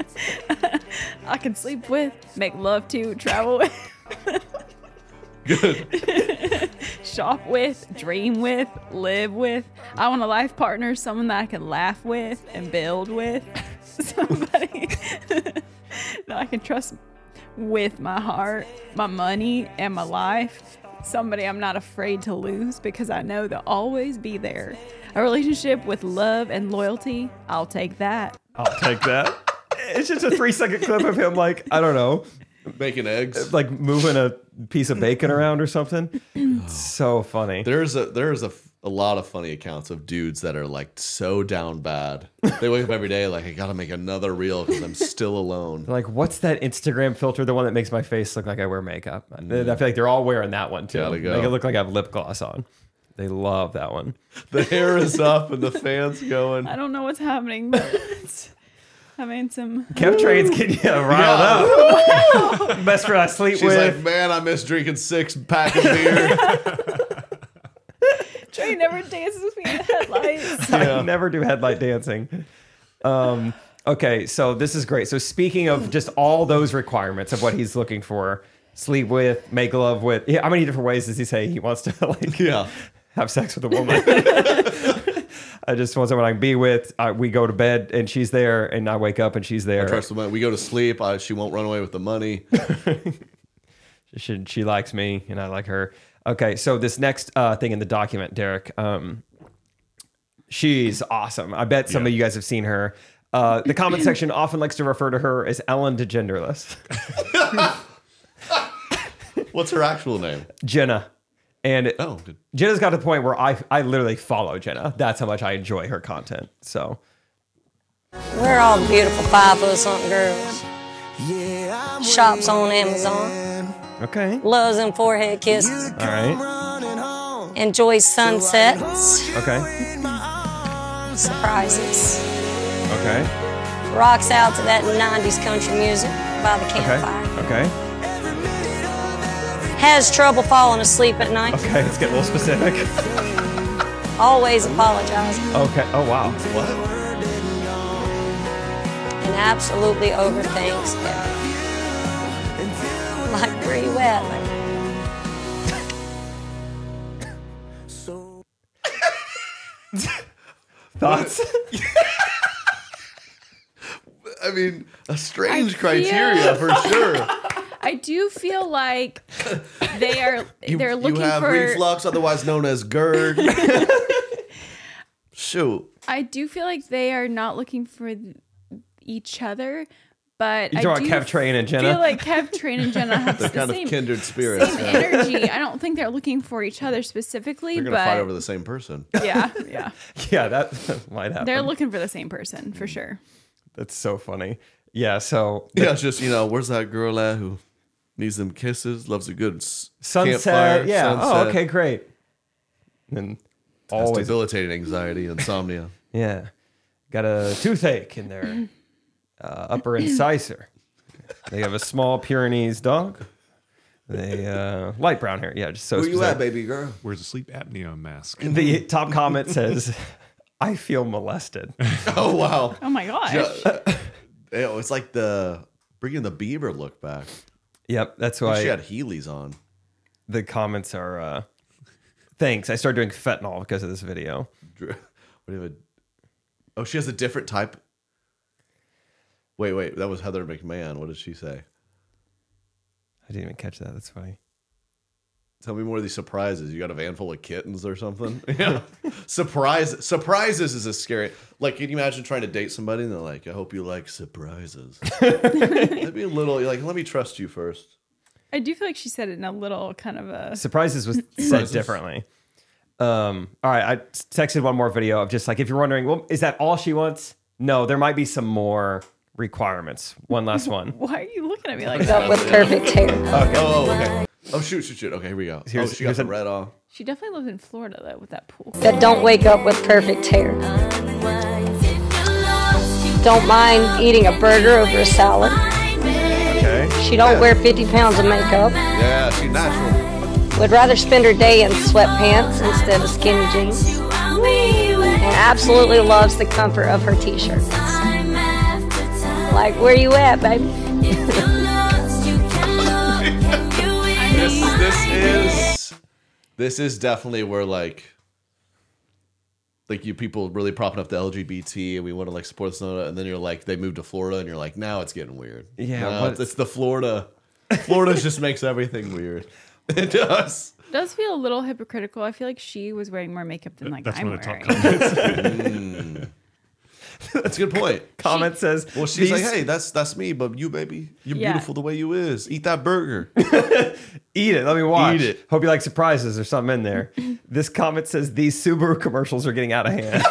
I can sleep with, make love to, travel with. Good. shop with, dream with, live with. I want a life partner, someone that I can laugh with and build with. Somebody that I can trust with my heart, my money, and my life. Somebody I'm not afraid to lose because I know they'll always be there. A relationship with love and loyalty, I'll take that. I'll take that. It's just a three second clip of him, like, I don't know, making eggs, like moving a piece of bacon around or something. It's so funny. There's a there's a, a lot of funny accounts of dudes that are like so down bad. They wake up every day like, I gotta make another reel because I'm still alone. Like, what's that Instagram filter? The one that makes my face look like I wear makeup. Mm. I feel like they're all wearing that one too. Gotta go. Make it look like I have lip gloss on. They love that one. The hair is up and the fan's going. I don't know what's happening, but it's, I mean, some. Kev Train's getting you riled yeah. up. Best friend I sleep She's with. She's like, man, I miss drinking six pack of beer. Trey never dances with me in headlights. Yeah. I never do headlight dancing. Um, okay, so this is great. So speaking of just all those requirements of what he's looking for, sleep with, make love with. Yeah, how many different ways does he say he wants to like yeah. have sex with a woman? I just want someone I can be with. I, we go to bed and she's there, and I wake up and she's there. I trust the money. We go to sleep. I, she won't run away with the money. she, she likes me and I like her. Okay, so this next uh, thing in the document, Derek, um, she's awesome. I bet some Yeah. of you guys have seen her. Uh, the comment section often likes to refer to her as Ellen DeGenderless. What's her actual name? Jenna. And oh, good. Jenna's got to the point where I I literally follow Jenna. That's how much I enjoy her content. So we're all beautiful five foot something girls. Shops on Amazon. Okay. Loves and forehead kisses. All right. Enjoys sunsets. Okay. Surprises. Okay. Rocks out to that nineties country music by the campfire. Okay. Okay. Has trouble falling asleep at night. Okay, let's get a little specific. Always apologizing. Okay. Oh, wow. What? And absolutely overthinks everything. Like where you at, like? Thoughts? I mean, a strange I criteria feel- for sure. I do feel like they are You, they're looking you have for reflux, otherwise known as GERD. Shoot. I do feel like they are not looking for th- each other, but You I talking do about Kev Train and Jenna? feel like Kev Train and Jenna have They're the kind same, of kindred spirits. same yeah. energy. I don't think they're looking for each other specifically, They're gonna but fight over the same person. yeah, yeah, Yeah, that might happen. they're looking for the same person for sure. That's so funny. Yeah, so Yeah, it's just, you know, where's that girl at who needs them kisses, loves a good s- sunset. campfire, Yeah. sunset. Oh, okay, great. And Has always, debilitating anxiety, insomnia. yeah, got a toothache in their uh, upper incisor. They have a small Pyrenees dog. They uh, light brown hair. Yeah, just so. Where you specific. at, baby girl? Wears a sleep apnea mask. The top comment says, "I feel molested." Oh wow! Oh my gosh. Ju- Ew, it's like the bringing the Bieber look back. Yep, that's I think why she had Heelys on. the comments are. Uh, Thanks. I started doing fentanyl because of this video. What do you have a, oh, she has a different type. Wait, wait, that was Heather McMahon. What did she say? I didn't even catch that. That's funny. Tell me more of these surprises. You got a van full of kittens or something? Yeah. Surprise surprises is a scary. Like, can you imagine trying to date somebody and they're like, I hope you like surprises. That'd be a little like, let me trust you first. I do feel like she said it in a little kind of a Surprises was said Surprises. differently. Um, all right, I texted one more video of just like, if you're wondering, well, is that all she wants? No, there might be some more requirements. One last one. Why are you looking at me like Wake that? up with perfect hair. Okay. Oh, okay. Oh, shoot, shoot, shoot. Okay, here we go. Here's- oh, she got here's the a- red on. She definitely lives in Florida though with that pool. That don't wake up with perfect hair. Don't mind eating a burger over a salad. Okay. She don't wear fifty pounds of makeup. Yeah, she's natural. Would rather spend her day in sweatpants instead of skinny jeans. And absolutely loves the comfort of her t-shirts. Like, where you at, baby? This, this is This is definitely where like, like you people really propping up the L G B T and we want to like support Sonora, and then you're like, they moved to Florida, and you're like, now it's getting weird. Yeah, no, what- it's, it's the Florida. Florida just makes everything weird. It does. It does feel a little hypocritical. I feel like she was wearing more makeup than like That's I'm one of the top wearing. comments. Mm. That's a good point. Comment says, Well, she's these- like, hey, that's that's me, but you, baby, you're Yeah. beautiful the way you is. Eat that burger. Eat it. Let me watch. Eat it. Hope you like surprises or something in there. This comment says these Subaru commercials are getting out of hand.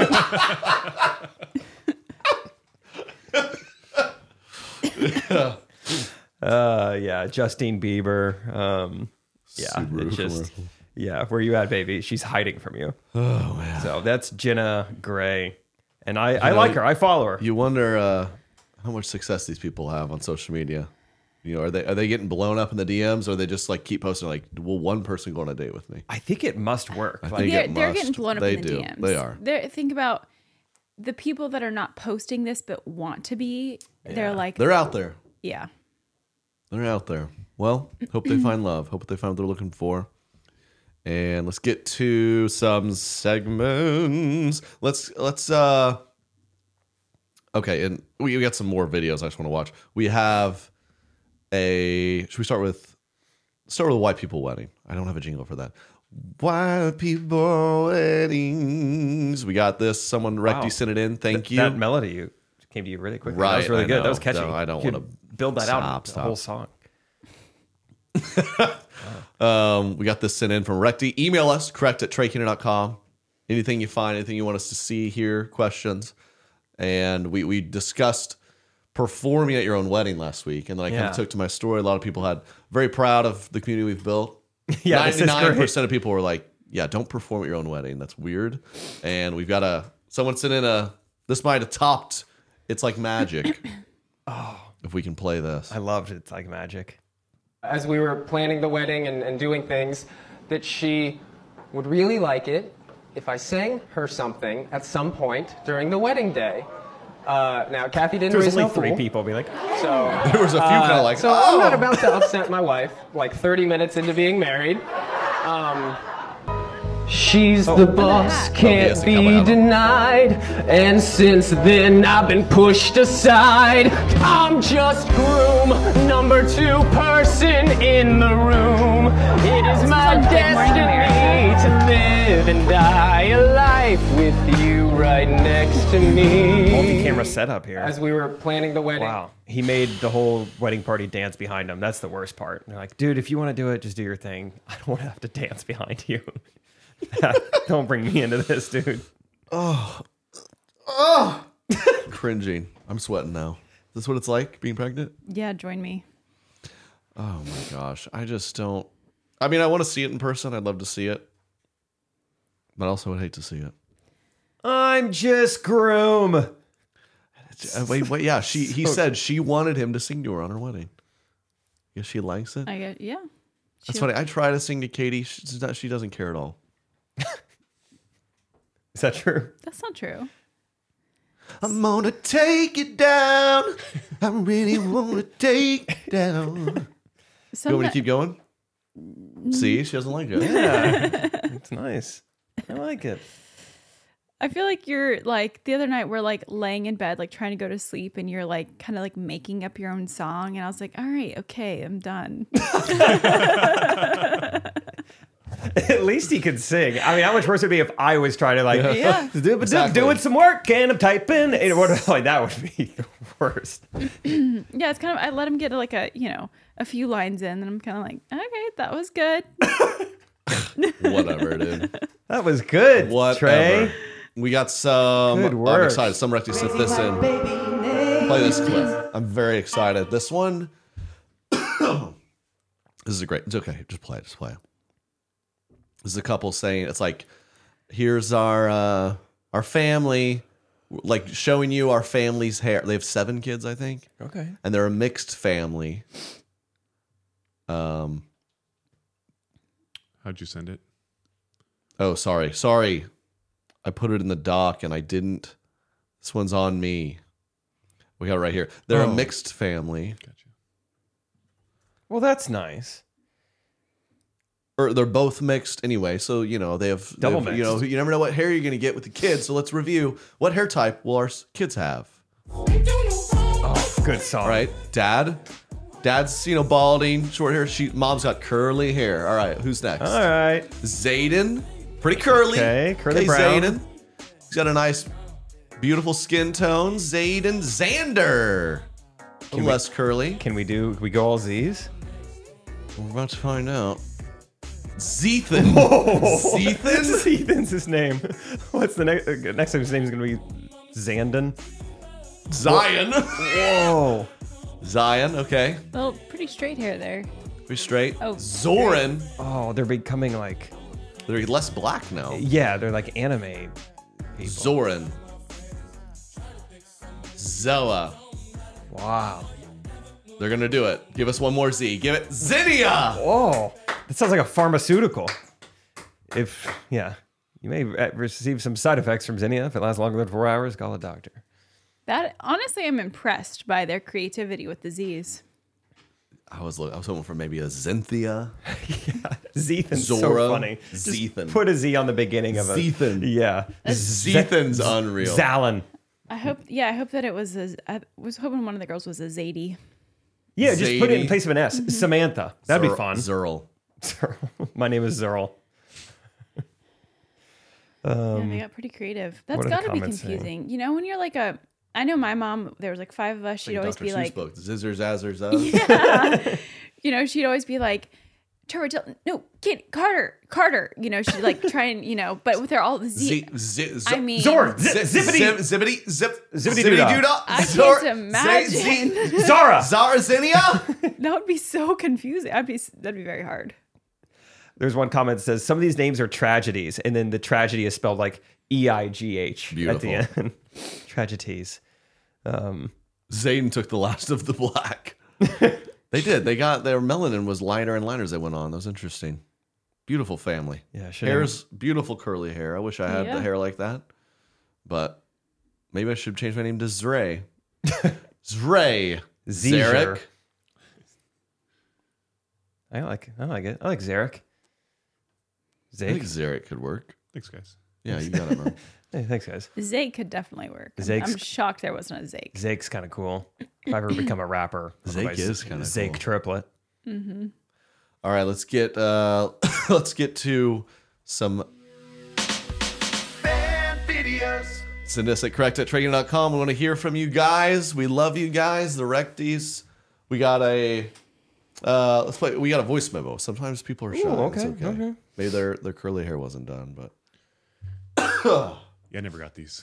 uh, yeah, Justine Bieber. Um, yeah, Subaru it's just commercial. yeah. Where you at, baby? She's hiding from you. Oh man. So that's Jenna Gray, and I I know, like her. I follow her. You wonder uh, how much success these people have on social media. You know, are they are they getting blown up in the D Ms, or they just like keep posting like, will one person go on a date with me? I think it must work. I Like, think They're, it they're must. getting blown up They in the do. D Ms. They are. They're, think about the people that are not posting this but want to be. They're like, They're out there. yeah. They're out there. Well, hope they find love. Hope they find what they're looking for. And let's get to some segments. Let's let's uh okay, and we, we got some more videos I just want to watch. We have a should we start with start with a white people wedding? I don't have a jingle for that. White people weddings. We got this. Someone Recty Wow. sent it in. Thank th- you. That melody you came to you really quickly. Right, That was really I good. know. That was catchy. No, I don't You wanna could build that stop, out. stop. The whole song. Um, we got this sent in from Recty. Email us, correct at trey keener dot com. Anything you find, anything you want us to see, hear, questions. And we, we discussed performing at your own wedding last week. And then I kind Yeah. of took to my story. A lot of people had very proud of the community we've built. Yeah, this is ninety-nine great. percent of people were like, yeah, don't perform at your own wedding. That's weird. And we've got a, someone sent in a, this might have topped It's Like Magic. Oh, if we can play this. I loved it. It's Like Magic. As we were planning the wedding and, and doing things, that she would really like it if I sang her something at some point during the wedding day. Uh, now, Kathy didn't There was raise only no three fool, people be like, so There was a few uh, kind of like, so oh. I'm not about to upset my wife like thirty minutes into being married. Um, She's the boss, can't yes, it come be out. denied. And since then, I've been pushed aside. I'm just groom, number two person in the room. It is my destiny to live and die a life with you right next to me. multi-camera setup here. As we were planning the wedding. Wow. He made the whole wedding party dance behind him. That's the worst part. They're like, dude, if you want to do it, just do your thing. I don't want to have to dance behind you. Don't bring me into this, dude. Oh, oh, cringing. I'm sweating now. Is this what it's like being pregnant? Yeah, join me. Oh my gosh, I just don't. I mean, I want to see it in person. I'd love to see it, but I also would hate to see it. I'm just groom. Uh, wait, wait, yeah. She he So- said she wanted him to sing to her on her wedding. Guess she likes it. I get, yeah. That's She- funny. I try to sing to Katie. She's not, she doesn't care at all. Is that true? That's not true. I'm gonna take it down. I really wanna take it down. You want me to Someti- keep going? See, she doesn't like it. Yeah. It's nice. I like it. I feel like you're like the other night we're like laying in bed, like trying to go to sleep, and you're like kind of like making up your own song. And I was like, all right, okay, I'm done. At least he could sing. I mean, how much worse would it be if I was trying to like Yeah. do, Exactly. doing some work and I'm typing? And what, like, that would be the worst. Yeah, it's kind of, I let him get like a, you know, a few lines in, and I'm kind of like, okay, that was good. Whatever, dude. That was good. Whatever. Trey. We got some. Good I'm work. excited. Some Recty sent this in. Play this clip. I'm very excited. This one. This is a great. It's okay. Just play it. Just play it. This is a couple saying it's like, here's our uh, our family, like showing you our family's hair. They have seven kids, I think. Okay. And they're a mixed family. Um. How'd you send it? Oh, sorry. Sorry. I put it in the doc and I didn't. This one's on me. We got it right here. They're Oh. a mixed family. Gotcha. Well, that's nice. or they're both mixed anyway. So you know they have Double they have, You know, mixed. you never know what hair you're going to get with the kids. So let's review what hair type will our s- kids have. Oh, good song. All right, Dad. Dad's you know balding, short hair. She, mom's got curly hair. All right, who's next? All right. Zayden, pretty curly. Okay, curly brown. Zayden. He's got a nice, beautiful skin tone. Zayden, Xander. A little we- less curly. Can we do? Can we go all Z's? We're about to find out. Zethan. Zethan? Zethan's his name. What's the next? Uh, next time his name is going to be Zandon. Zion. Whoa. Zion. Okay. Well, pretty straight hair there. Pretty straight. Oh, Zoran. Oh, they're becoming like. They're less black now. Yeah, they're like anime people. Zoran. Zoa. Wow. They're gonna do it. Give us one more Z. Give it Zinnia. Oh, that sounds like a pharmaceutical. If yeah, you may re- receive some side effects from Zinnia if it lasts longer than four hours. Call a doctor. That honestly, I'm impressed by their creativity with the Z's. I was I was hoping for maybe a Zinthia. yeah, Zethan's Zora. so funny. Zethan. Just put a Z on the beginning of it. Zethan. Yeah. Zethan's unreal. Zalin. I hope, yeah, I hope that it was. A, I was hoping one of the girls was a Zadie. Yeah, just put it in Zadie. place of an S. Samantha. That'd Zer- be fun. Zerl. Zerl. My name is Zerl. Yeah, they got pretty creative. That's what are the got to be comments saying? confusing. You know, when you're like a, I know my mom. There was like five of us. She'd always Doctor be Seuss like, book. Zizzer Zazzer Zazz. yeah. You know, she'd always be like, Trevor, tell, no, kid, Carter, Carter. You know, she'd like try and, you know, but with her all the Z. Z, z, z, I mean, Zorn. Z- Z- zippity. zip- zippity. Zip. Zippity Zippity doodah. doodah. I Zor- can't imagine. Z- Z- Zara. Zara Zinnia. That would be so confusing. I'd be, that'd be very hard. There's one comment that says some of these names are tragedies, and then the tragedy is spelled like E I G H at the end. Tragedies. Um, Zayden took the last of the black. They did. They got their melanin was lighter and lighter as they went on. That was interesting. Beautiful family. Yeah, should Hair's beautiful curly hair. I wish I had Yeah. the hair like that. But maybe I should change my name to Zray. Zray. Zizur. Zarek. I like I like it. I like Zarek. I think Zake. Zarek could work. Thanks, guys. Yeah, you got it, man. Hey, thanks, guys. Zake could definitely work. I'm, Zake's- I'm shocked there wasn't a Zake. Zake's kind of cool. If I ever become a rapper, Zake otherwise, is kinda Zake cool. triplet. Mm-hmm. All right, let's get uh let's get to some fan videos. Send us at correct at trading dot com. We want to hear from you guys. We love you guys, the Recties. We got a uh let's play we got a voice memo. Sometimes people are shy. Ooh, It's okay, okay. Maybe their their curly hair wasn't done, but Yeah, I never got these.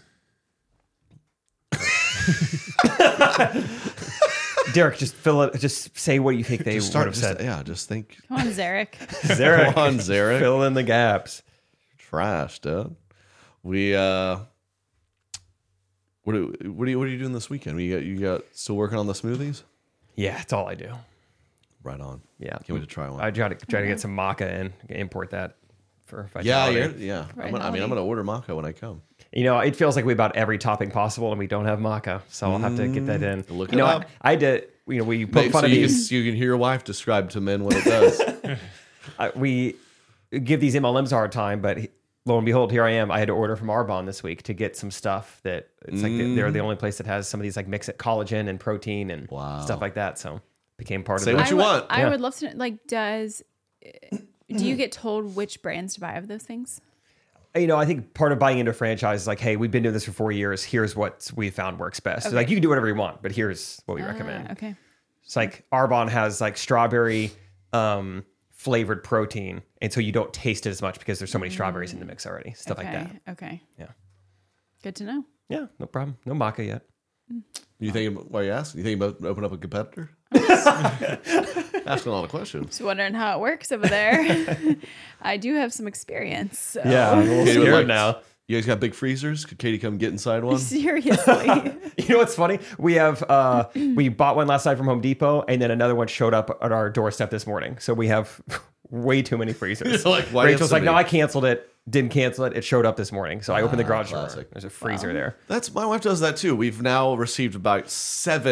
Derek, just fill it. Just say what you think they just would start have just, said. yeah, just think Come on, Zarek. Zarek, Come on, Zarek. fill in the gaps. trash, dude. We uh what do what are you what are you doing this weekend? You got you got still working on the smoothies? Yeah, that's all I do. Right on. Yeah, Can't wait to try one. I try to try to get some maca and import that for Yeah, Vitality. you're, yeah. Right, I'm gonna, I mean, I'm Holly. gonna order maca when I come. You know, it feels like we about every topping possible, and we don't have maca, so I'll have to get that in. Look you it know, up. I, I had to. You know, we poke Maybe fun so of you, can, these. you can hear your wife describe to men what it does. I, we give these M L Ms a hard time, but he- lo and behold, here I am. I had to order from Arbonne this week to get some stuff that it's like Mm. they're the only place that has some of these like mix it collagen and protein and Wow. stuff like that. So became part Say of what it. you I would, want. I Yeah. would love to know, like, does do you get told which brands to buy of those things? You know, I think part of buying into a franchise is like, hey, we've been doing this for four years. Here's what we found works best. Okay. Like, you can do whatever you want, but here's what we Ah, recommend. Okay. It's like Arbonne has like strawberry um, flavored protein, and so you don't taste it as much because there's so many strawberries in the mix already. Stuff okay. like that. Okay. Yeah. Good to know. Yeah, no problem. No maca yet. You think? Why you ask? You think about open up a competitor? Asking a lot of questions. Just wondering how it works over there. I do have some experience. So. Yeah, I'm a little Katie would scared like- now. You guys got big freezers? Could Katie come get inside one? Seriously. You know what's funny? We have uh, we bought one last night from Home Depot, and then another one showed up at our doorstep this morning. So we have way too many freezers. Like, why do you have Rachel's so like, no, many?" I canceled it. Didn't cancel it. It showed up this morning. So I opened the garage door. classic. There's a freezer there. That's my wife does that too. We've now received about seven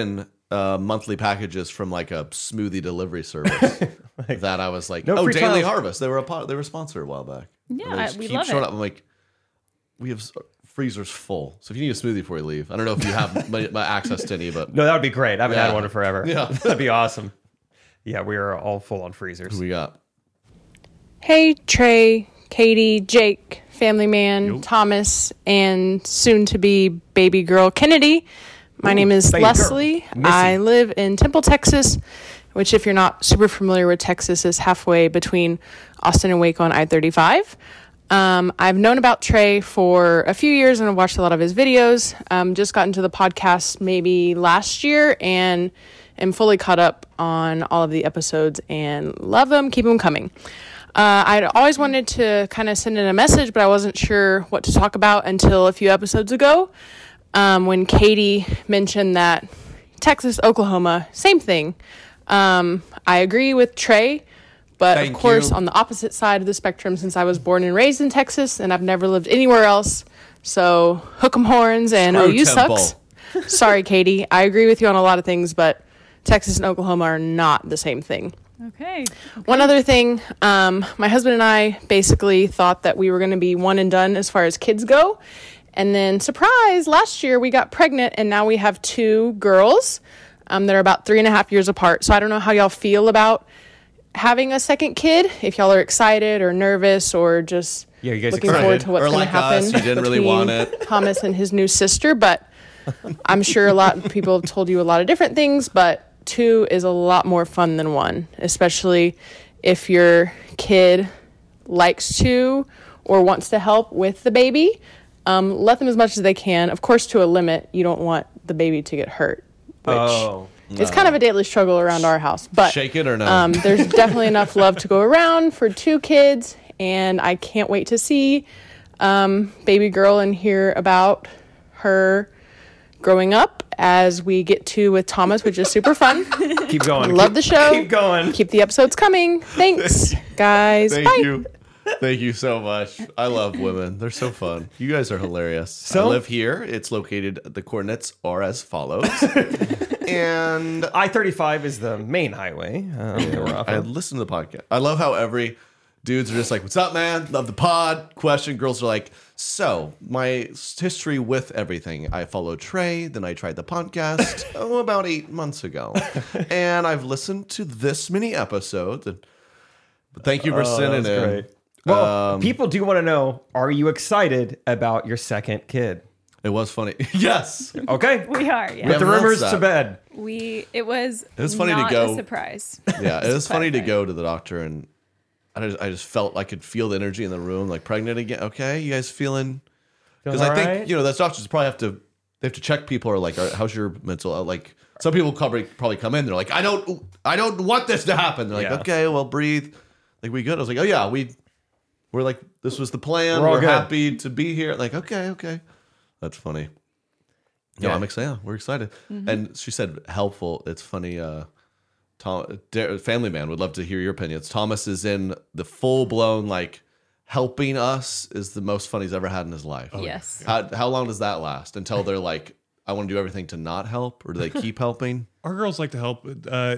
uh, monthly packages from like a smoothie delivery service Like, that I was like, no oh, free Daily trials. Harvest. They were a po- they were a sponsor a while back. Yeah, And they just we keep love showing it. up. I'm like, we have s- freezers full. So if you need a smoothie before you leave, I don't know if you have my, my access to any, but No, that would be great. I haven't Yeah. had one in forever. Yeah. That'd be awesome. Yeah, we are all full on freezers. who we got? Hey, Trey, Katie, Jake, family man, Thomas, and soon to be baby girl Kennedy. My Ooh, name is baby Leslie. girl. Missy. I live in Temple, Texas, which, if you're not super familiar with Texas, is halfway between Austin and Waco on I thirty-five. Um, I've known about Trey for a few years and I've watched a lot of his videos. Um, just got into the podcast maybe last year and am fully caught up on all of the episodes and love them. Keep them coming. Uh, I'd always wanted to kind of send in a message, but I wasn't sure what to talk about until a few episodes ago um, when Katie mentioned that Texas, Oklahoma, same thing. Um, I agree with Trey, but Thank of course you. on the opposite side of the spectrum since I was born and raised in Texas and I've never lived anywhere else. So hook 'em horns and Screw O U Temple. sucks. Sorry, Katie. I agree with you on a lot of things, but Texas and Oklahoma are not the same thing. Okay. One other thing, um, my husband and I basically thought that we were going to be one and done as far as kids go. And then, surprise, last year we got pregnant and now we have two girls um, that are about three and a half years apart. So I don't know how y'all feel about having a second kid, if y'all are excited or nervous or just Yeah, you guys looking excited? forward to what's Or going like to happen us, you didn't really between want it. Thomas and his new sister. But I'm sure a lot of people have told you a lot of different things, but two is a lot more fun than one, especially if your kid likes to or wants to help with the baby. Um, let them as much as they can. Of course, to a limit. You don't want the baby to get hurt, which Oh. is kind of a daily struggle around our house. But Shake it or no? um, there's definitely enough love to go around for two kids, and I can't wait to see um, baby girl and hear about her growing up as we get to with Thomas, which is super fun. Keep going. Love Keep- the show. Keep going. Keep the episodes coming. Thanks, guys. Thank Bye. you. Thank you so much. I love women. They're so fun. You guys are hilarious. So- I live here. It's located, the coordinates are as follows. and I thirty-five is the main highway. Um, that we're off I of. listen to the podcast. I love how every dudes are just like, what's up, man? Love the pod. Question. Girls are like, so my history with everything. I followed Trey. Then I tried the podcast oh, about eight months ago. And I've listened to this many episodes. And thank you for Oh, sending that's in. great. Well, Um, people do want to know, are you excited about your second kid? It was funny. Yes. Okay. We are, yeah. Put the haven't rumors announced to that. bed. We it was It was funny to not go- a surprise. Yeah, it was funny to clarify. go to the doctor and I just, I just felt I could feel the energy in the room, like pregnant again. Okay, you guys feeling? Because I Feeling think all right? you know those doctors probably have to they have to check people are like, how's your mental? Like some people probably probably come in, they're like, I don't I don't want this to happen. They're like, Yeah. okay, well breathe. Like we good. I was like, oh yeah, we we're like this was the plan. We're all We're, good. happy to be here. Like okay, okay, that's funny. No, Yeah. I'm excited. Yeah, we're excited. Mm-hmm. And she said helpful. It's funny. Uh, Tom, Dar- Family Man would love to hear your opinions. Thomas is in the full blown like helping us is the most fun he's ever had in his life. Yes. How how long does that last until they're like, I want to do everything to not help, or do they keep helping? Our girls like to help. Uh,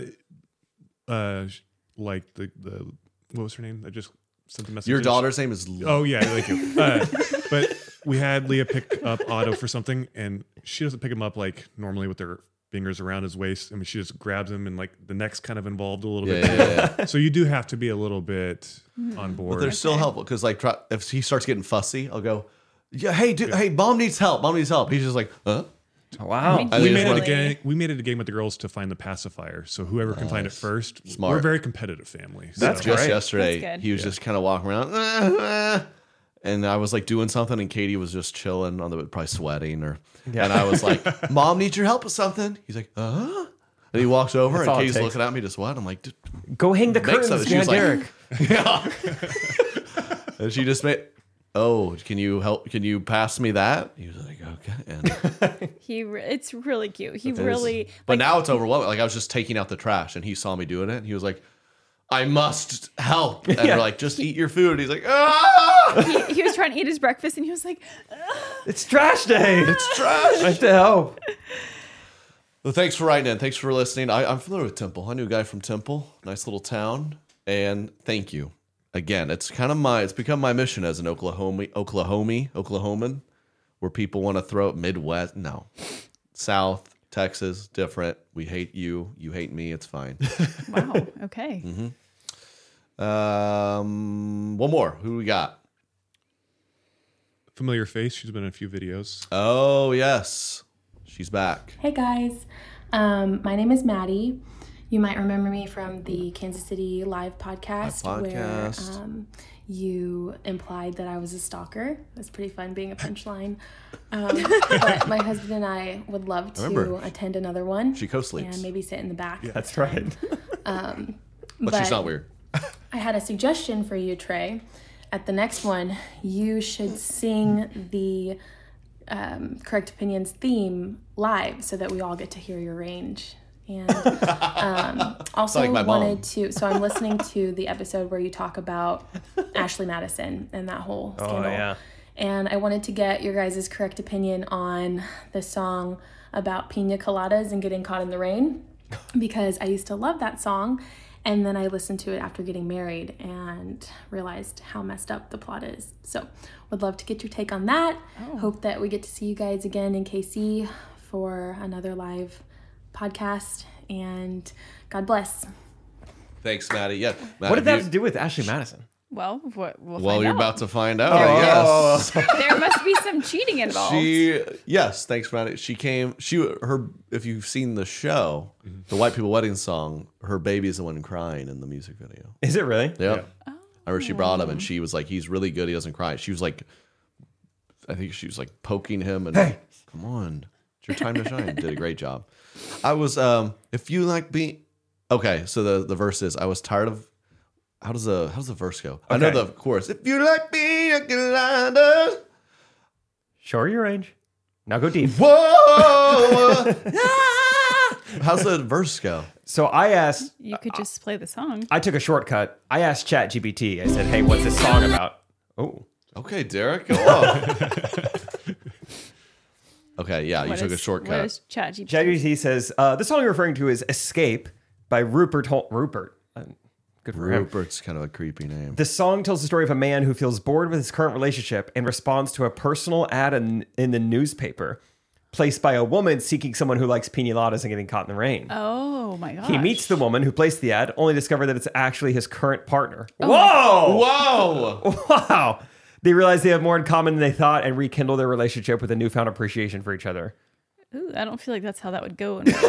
uh, like the the what was her name? I just sent the message. Your daughter's name is. Oh yeah, thank you. Uh, but we had Leah pick up Otto for something, and she doesn't pick him up like normally with her fingers around his waist. I mean, she just grabs him, and like the neck's kind of involved a little Yeah, bit. yeah, yeah. So you do have to be a little bit on board. But they're still helpful because like try, if he starts getting fussy, I'll go, yeah, hey, dude, hey, mom needs help. Mom needs help. He's just like, huh? Wow. And we they made just it a run- game. We made it a game with the girls to find the pacifier. So whoever can find it Nice. first. Smart. We're a very competitive family. That's so. great. Just yesterday, That's good. he was just kind of walking around, "Ah, ah," and I was like doing something, and Katie was just chilling on the probably sweating, or Yeah. and I was like, "Mom needs your help with something." He's like, "Uh," and he walks over, That's and all it Katie's takes. looking at me, just what? I'm like, "Dude, Go hang the make curtains something." She was behind like, Derek. "Yeah," and she just made. Oh, can you help? Can you pass me that? He was like, okay. And He re- it's really cute. He it is- really but like, now it's overwhelming. Like I was just taking out the trash, and he saw me doing it. And he was like, "I must help." And Yeah. we're like, "Just eat your food." He's like, "Ah!" he, he was trying to eat his breakfast and he was like, "Ugh." It's trash day. It's trash. I have to help. Well, thanks for writing in. Thanks for listening. I, I'm familiar with Temple. I knew a guy from Temple, nice little town. And thank you. Again, it's kind of my, it's become my mission as an Oklahoma, Oklahoma, Oklahoman, where people want to throw it Midwest. No. South, Texas, different. We hate you. You hate me. It's fine. Wow. Okay. Mm-hmm. Um, one more. Who we got? Familiar face. She's been in a few videos. Oh, yes. She's back. Hey, guys. Um, my name is Maddie. You might remember me from the Kansas City Live podcast, Live podcast. where um, you implied that I was a stalker. It's pretty fun being a punchline. Um, but my husband and I would love to Remember, attend another one. she co-sleeps. And maybe sit in the back. Yeah, that's right. Um, but, but she's not weird. I had a suggestion for you, Trey. At the next one, you should sing the um, Correct Opinions theme live so that we all get to hear your range. And um, also like my wanted mom. to, so I'm listening to the episode where you talk about Ashley Madison and that whole scandal. Oh, yeah. And I wanted to get your guys' correct opinion on the song about pina coladas and getting caught in the rain, because I used to love that song. And then I listened to it after getting married and realized how messed up the plot is. So would love to get your take on that. Oh. Hope that we get to see you guys again in K C for another live podcast. And God bless. Thanks, Maddie. Yeah. Maddie, What did that you- have to do with Ashley Madison? Well, what, we'll Well, find you're out. about to find out, Oh. I guess. There must be some cheating involved. She, yes, thanks for that. She came, she, her, if you've seen the show, the White People Wedding song, her baby is the one crying in the music video. Is it really? Yep. I remember she brought him and she was like, he's really good. He doesn't cry. She was like, I think she was like poking him and, Hey. come on, it's your time to shine. Did a great job. I was, um, if you like being, okay, so the, the verse is, I was tired of, how does the, how does the verse go? I know Okay. the chorus. If you like being a glider. Show her your range. Now go deep. Whoa! How's the verse go? So I asked, You could just play the song. I took a shortcut. I asked ChatGPT. I said, hey, what's this song about? Oh. Okay, Derek, go on. Okay, yeah, you What took a is- Uh, shortcut. What is ChatGPT? ChatGPT says, uh, the song you're referring to is Escape by Rupert. Hol- Rupert. Uh, Good for him. Rupert's kind of a creepy name. The song tells the story of a man who feels bored with his current relationship and responds to a personal ad in, in the newspaper placed by a woman seeking someone who likes pina coladas and getting caught in the rain. Oh my gosh. He meets the woman who placed the ad, only to discover that it's actually his current partner. Oh Whoa! Whoa! Wow! They realize they have more in common than they thought and rekindle their relationship with a newfound appreciation for each other. Ooh, I don't feel like that's how that would go in real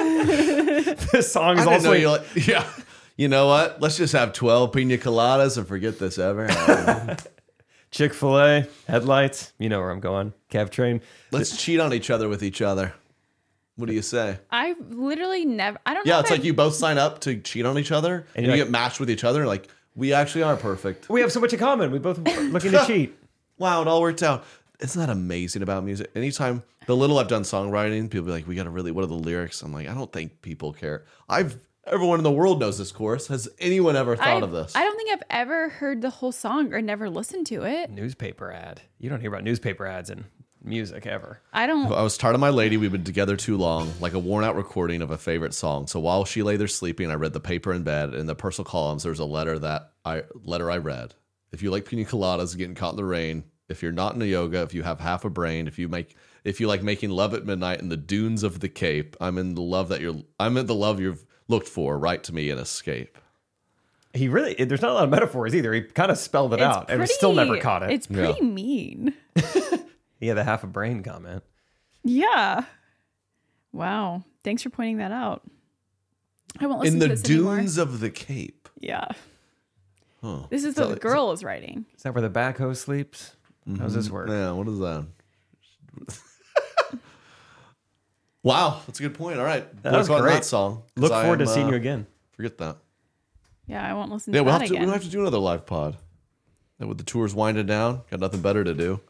life. This song is I didn't also know you like, yeah. You know what? Let's just have twelve pina coladas and forget this ever happened. Chick-fil-A, headlights. You know where I'm going. Cav train. Let's cheat on each other with each other. What do you say? I literally never. I don't know. Yeah, if it's like I've- you both sign up to cheat on each other and, And you you're get like- matched with each other. Like, we actually are perfect. We have so much in common. We both are looking to cheat. Wow, it all worked out. Isn't that amazing about music? Anytime, the little I've done songwriting, people be like, we got to really, what are the lyrics? I'm like, I don't think people care. I've, everyone in the world knows this chorus. Has anyone ever thought I've- of this? I don't think I've ever heard the whole song or never listened to it. Newspaper ad. You don't hear about newspaper ads in music ever. I don't. I was tired of my lady. We've been together too long, like a worn out recording of a favorite song. So while she lay there sleeping, I read the paper in bed. In the personal columns, there's a letter that I letter I read. If you like pina coladas, getting caught in the rain. If you're not into yoga, if you have half a brain, if you make, if you like making love at midnight in the dunes of the Cape, I'm in the love that you're. I'm in the love you've looked for. Write to me and escape. He really, there's not a lot of metaphors either. He kind of spelled it It's out and we still pretty- never caught it. It's pretty mean. He had the half a brain comment. Yeah. Wow. Thanks for pointing that out. I won't listen In the to this anymore. dunes of the Cape. Yeah. Huh. This is So- what the girl is writing. Is that where the backhoe sleeps? How does this work? Yeah, what is that? Wow, that's a good point. All right, That boys was go out in great. that song. 'cause Look I forward am, to seeing uh, you again. Forget that. Yeah, I won't listen Yeah, to we'll that have to. again. We'll have to do another live pod. And with the tours winding down, got nothing better to do.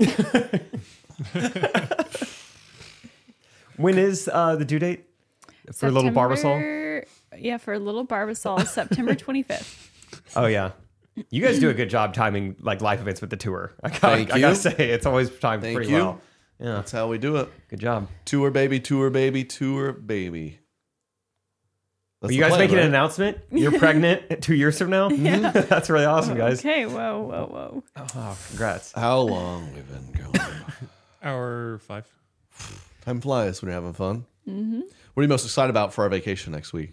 When is uh, the due date for Little Barbasol? September- Yeah, for Little Barbasol, September twenty-fifth. Oh yeah, you guys do a good job timing like live events with the tour. I gotta, Thank I gotta you. say it's always timed Thank pretty you. well. Yeah. That's how we do it. Good job. Tour, baby, tour, baby, tour, baby. That's Are you the guys plan, making right? an announcement? You're pregnant two years from now? Yeah. That's really awesome, guys. Okay, whoa, whoa, whoa. Oh, congrats. How long we've been going? Hour five. Time flies when you're having fun. Mm-hmm. What are you most excited about for our vacation next week?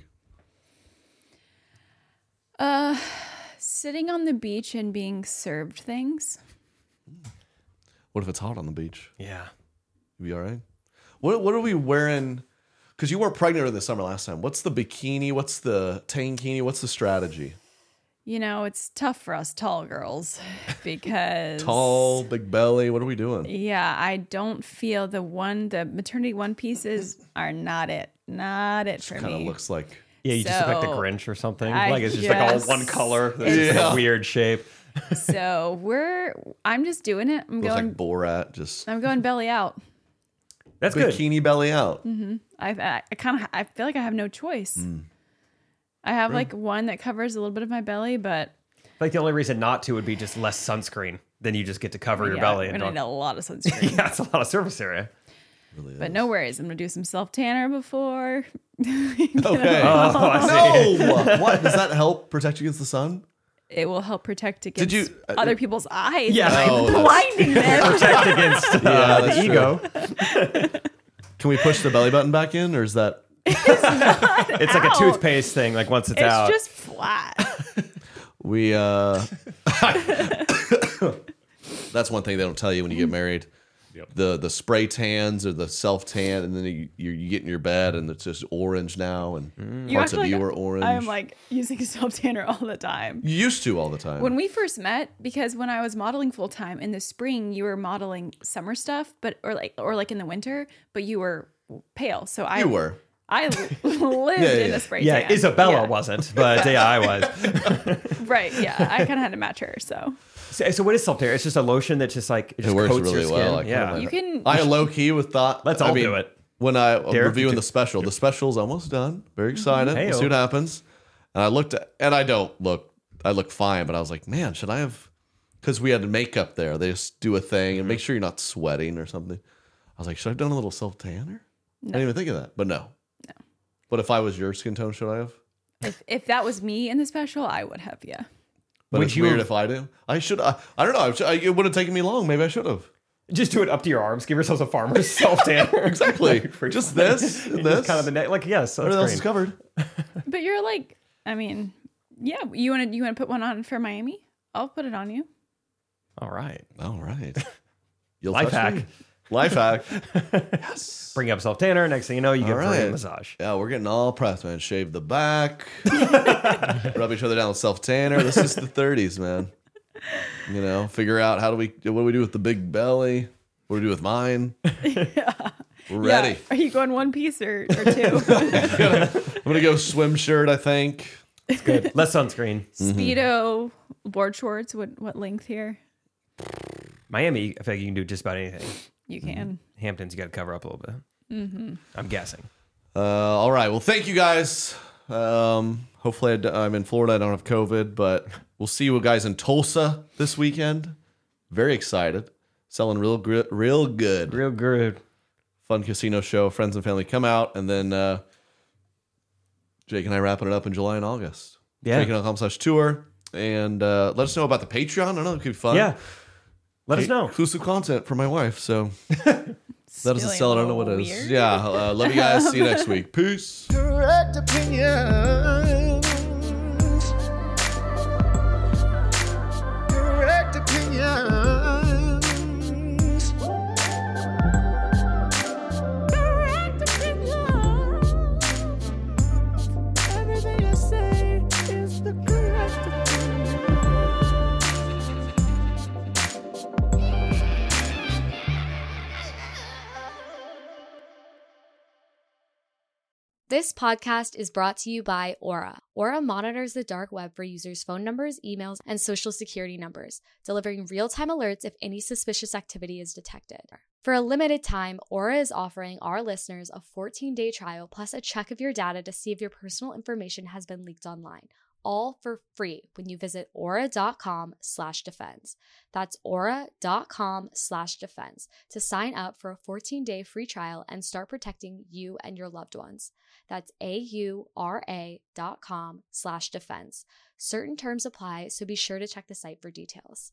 Uh, sitting on the beach and being served things. What if it's hot on the beach? Yeah. You be all right? What What are we wearing? Because you were pregnant in the summer last time. What's the bikini? What's the tankini? What's the strategy? You know, it's tough for us tall girls because Tall, big belly. What are we doing? yeah, I don't feel the one the maternity one pieces are not it. Not it for Kind of me. looks like Yeah, you just look like the So, Grinch or something. I like it's just like all just- one color. That's just Yeah. a weird shape. So we're I'm just doing it. I'm looks going like Borat. Just I'm going belly out. That's good. bikini belly out. hmm I I, I kind of I feel like I have no choice. Mm. I have like one that covers a little bit of my belly, but Like the only reason not to would be just less sunscreen. Then you just get to cover your yeah, belly. I'm and gonna need don't- a lot of sunscreen. yeah, it's a lot of surface area. But no worries, I'm gonna do some self tanner before. Okay. Oh, I see. No. What does that help protect you against the sun? It will help protect against you- uh, other people's eyes. Yeah. by Oh, that's- blinding them. Protect against uh, Yeah, the that's ego. Can we push the belly button back in, or is that? It's like a out. toothpaste thing. Like once it's, It's out. just flat. We uh that's one thing they don't tell you when you get married. Yep. The the spray tans or the self tan, and then you, you you get in your bed and it's just orange now, and You parts act of like you are orange. I'm like using self tanner all the time. you used to all the time. When we first met, because when I was modeling full time in the spring, you were modeling summer stuff, but or like or like in the winter, but you were pale. So I you were. I lived Yeah, in yeah. a spray yeah, tan. Isabella Yeah. wasn't, but yeah, I was. Right. Yeah. I kind of had to match her. So So, so what is self-care? It's just a lotion that just like it, It just works coats really your skin. well. I yeah. kinda- you can. I low key with thought. Let's I all mean, do it. When I I'm Derek, reviewing you the special, the special's almost done. Very excited. Hey-o. We'll see what happens. And I looked at, and I don't look. I look fine, but I was like, man, should I have? Because we had makeup there. They just do a thing and make sure you're not sweating or something. I was like, should I have done a little self tanner? I didn't even think of that. But no. No. But if I was your skin tone, should I have? If if that was me in the special, I would have. Yeah. But Would it's you weird have- if I do. I should. I, I don't know. I should- I- it would have taken me long. Maybe I should have. Just do it up to your arms. Give yourselves a farmer's self-tanner. Exactly. Like, Just this, and this. just kind of the neck. Like yes, Everything else sunscreen. is covered. But you're like, I mean, yeah. You want to you want to put one on for Miami? I'll put it on you. All right. All right. You'll Life touch hack. me? Life hack. Yes. Bring up self-tanner. Next thing you know, you get All a right. massage. Yeah, we're getting all pressed, man. Shave the back, rub each other down with self tanner. This is the thirties, man. You know, figure out how do we what do we do with the big belly? What do we do with mine? Yeah. We're ready. Yeah. Are you going one piece or, or two? I'm gonna go swim shirt. I think. It's good. Less sunscreen. Speedo, board shorts. What what length here? Miami, I feel like you can do just about anything. You can. Hamptons, you got to cover up a little bit. Mm-hmm. I'm guessing. Uh, all right. Well, thank you guys. Um, hopefully, I d- I'm in Florida. I don't have COVID, but we'll see you guys in Tulsa this weekend. Very excited. Selling real, gr- real good. Real good. Fun casino show. Friends and family come out, and then uh, Jake and I wrapping it up in July and August. Yeah. Jake dot com slash tour, and uh, let us know about the Patreon. I don't know. It could be fun. Yeah. Let us Hey, know. Exclusive content for my wife. So that doesn't Feeling sell. I a don't know what it little is. weird. Yeah. Uh, love you guys. See you next week. Peace. Correct opinions. Correct opinions. Correct opinions. Everything I say is the correct opinion. This podcast is brought to you by Aura. Aura monitors the dark web for users' phone numbers, emails, and social security numbers, delivering real-time alerts if any suspicious activity is detected. For a limited time, Aura is offering our listeners a fourteen-day trial plus a check of your data to see if your personal information has been leaked online, all for free when you visit aura.com slash defense. That's aura.com slash defense to sign up for a fourteen-day free trial and start protecting you and your loved ones. That's A-U-R-A dot com slash defense. Certain terms apply, so be sure to check the site for details.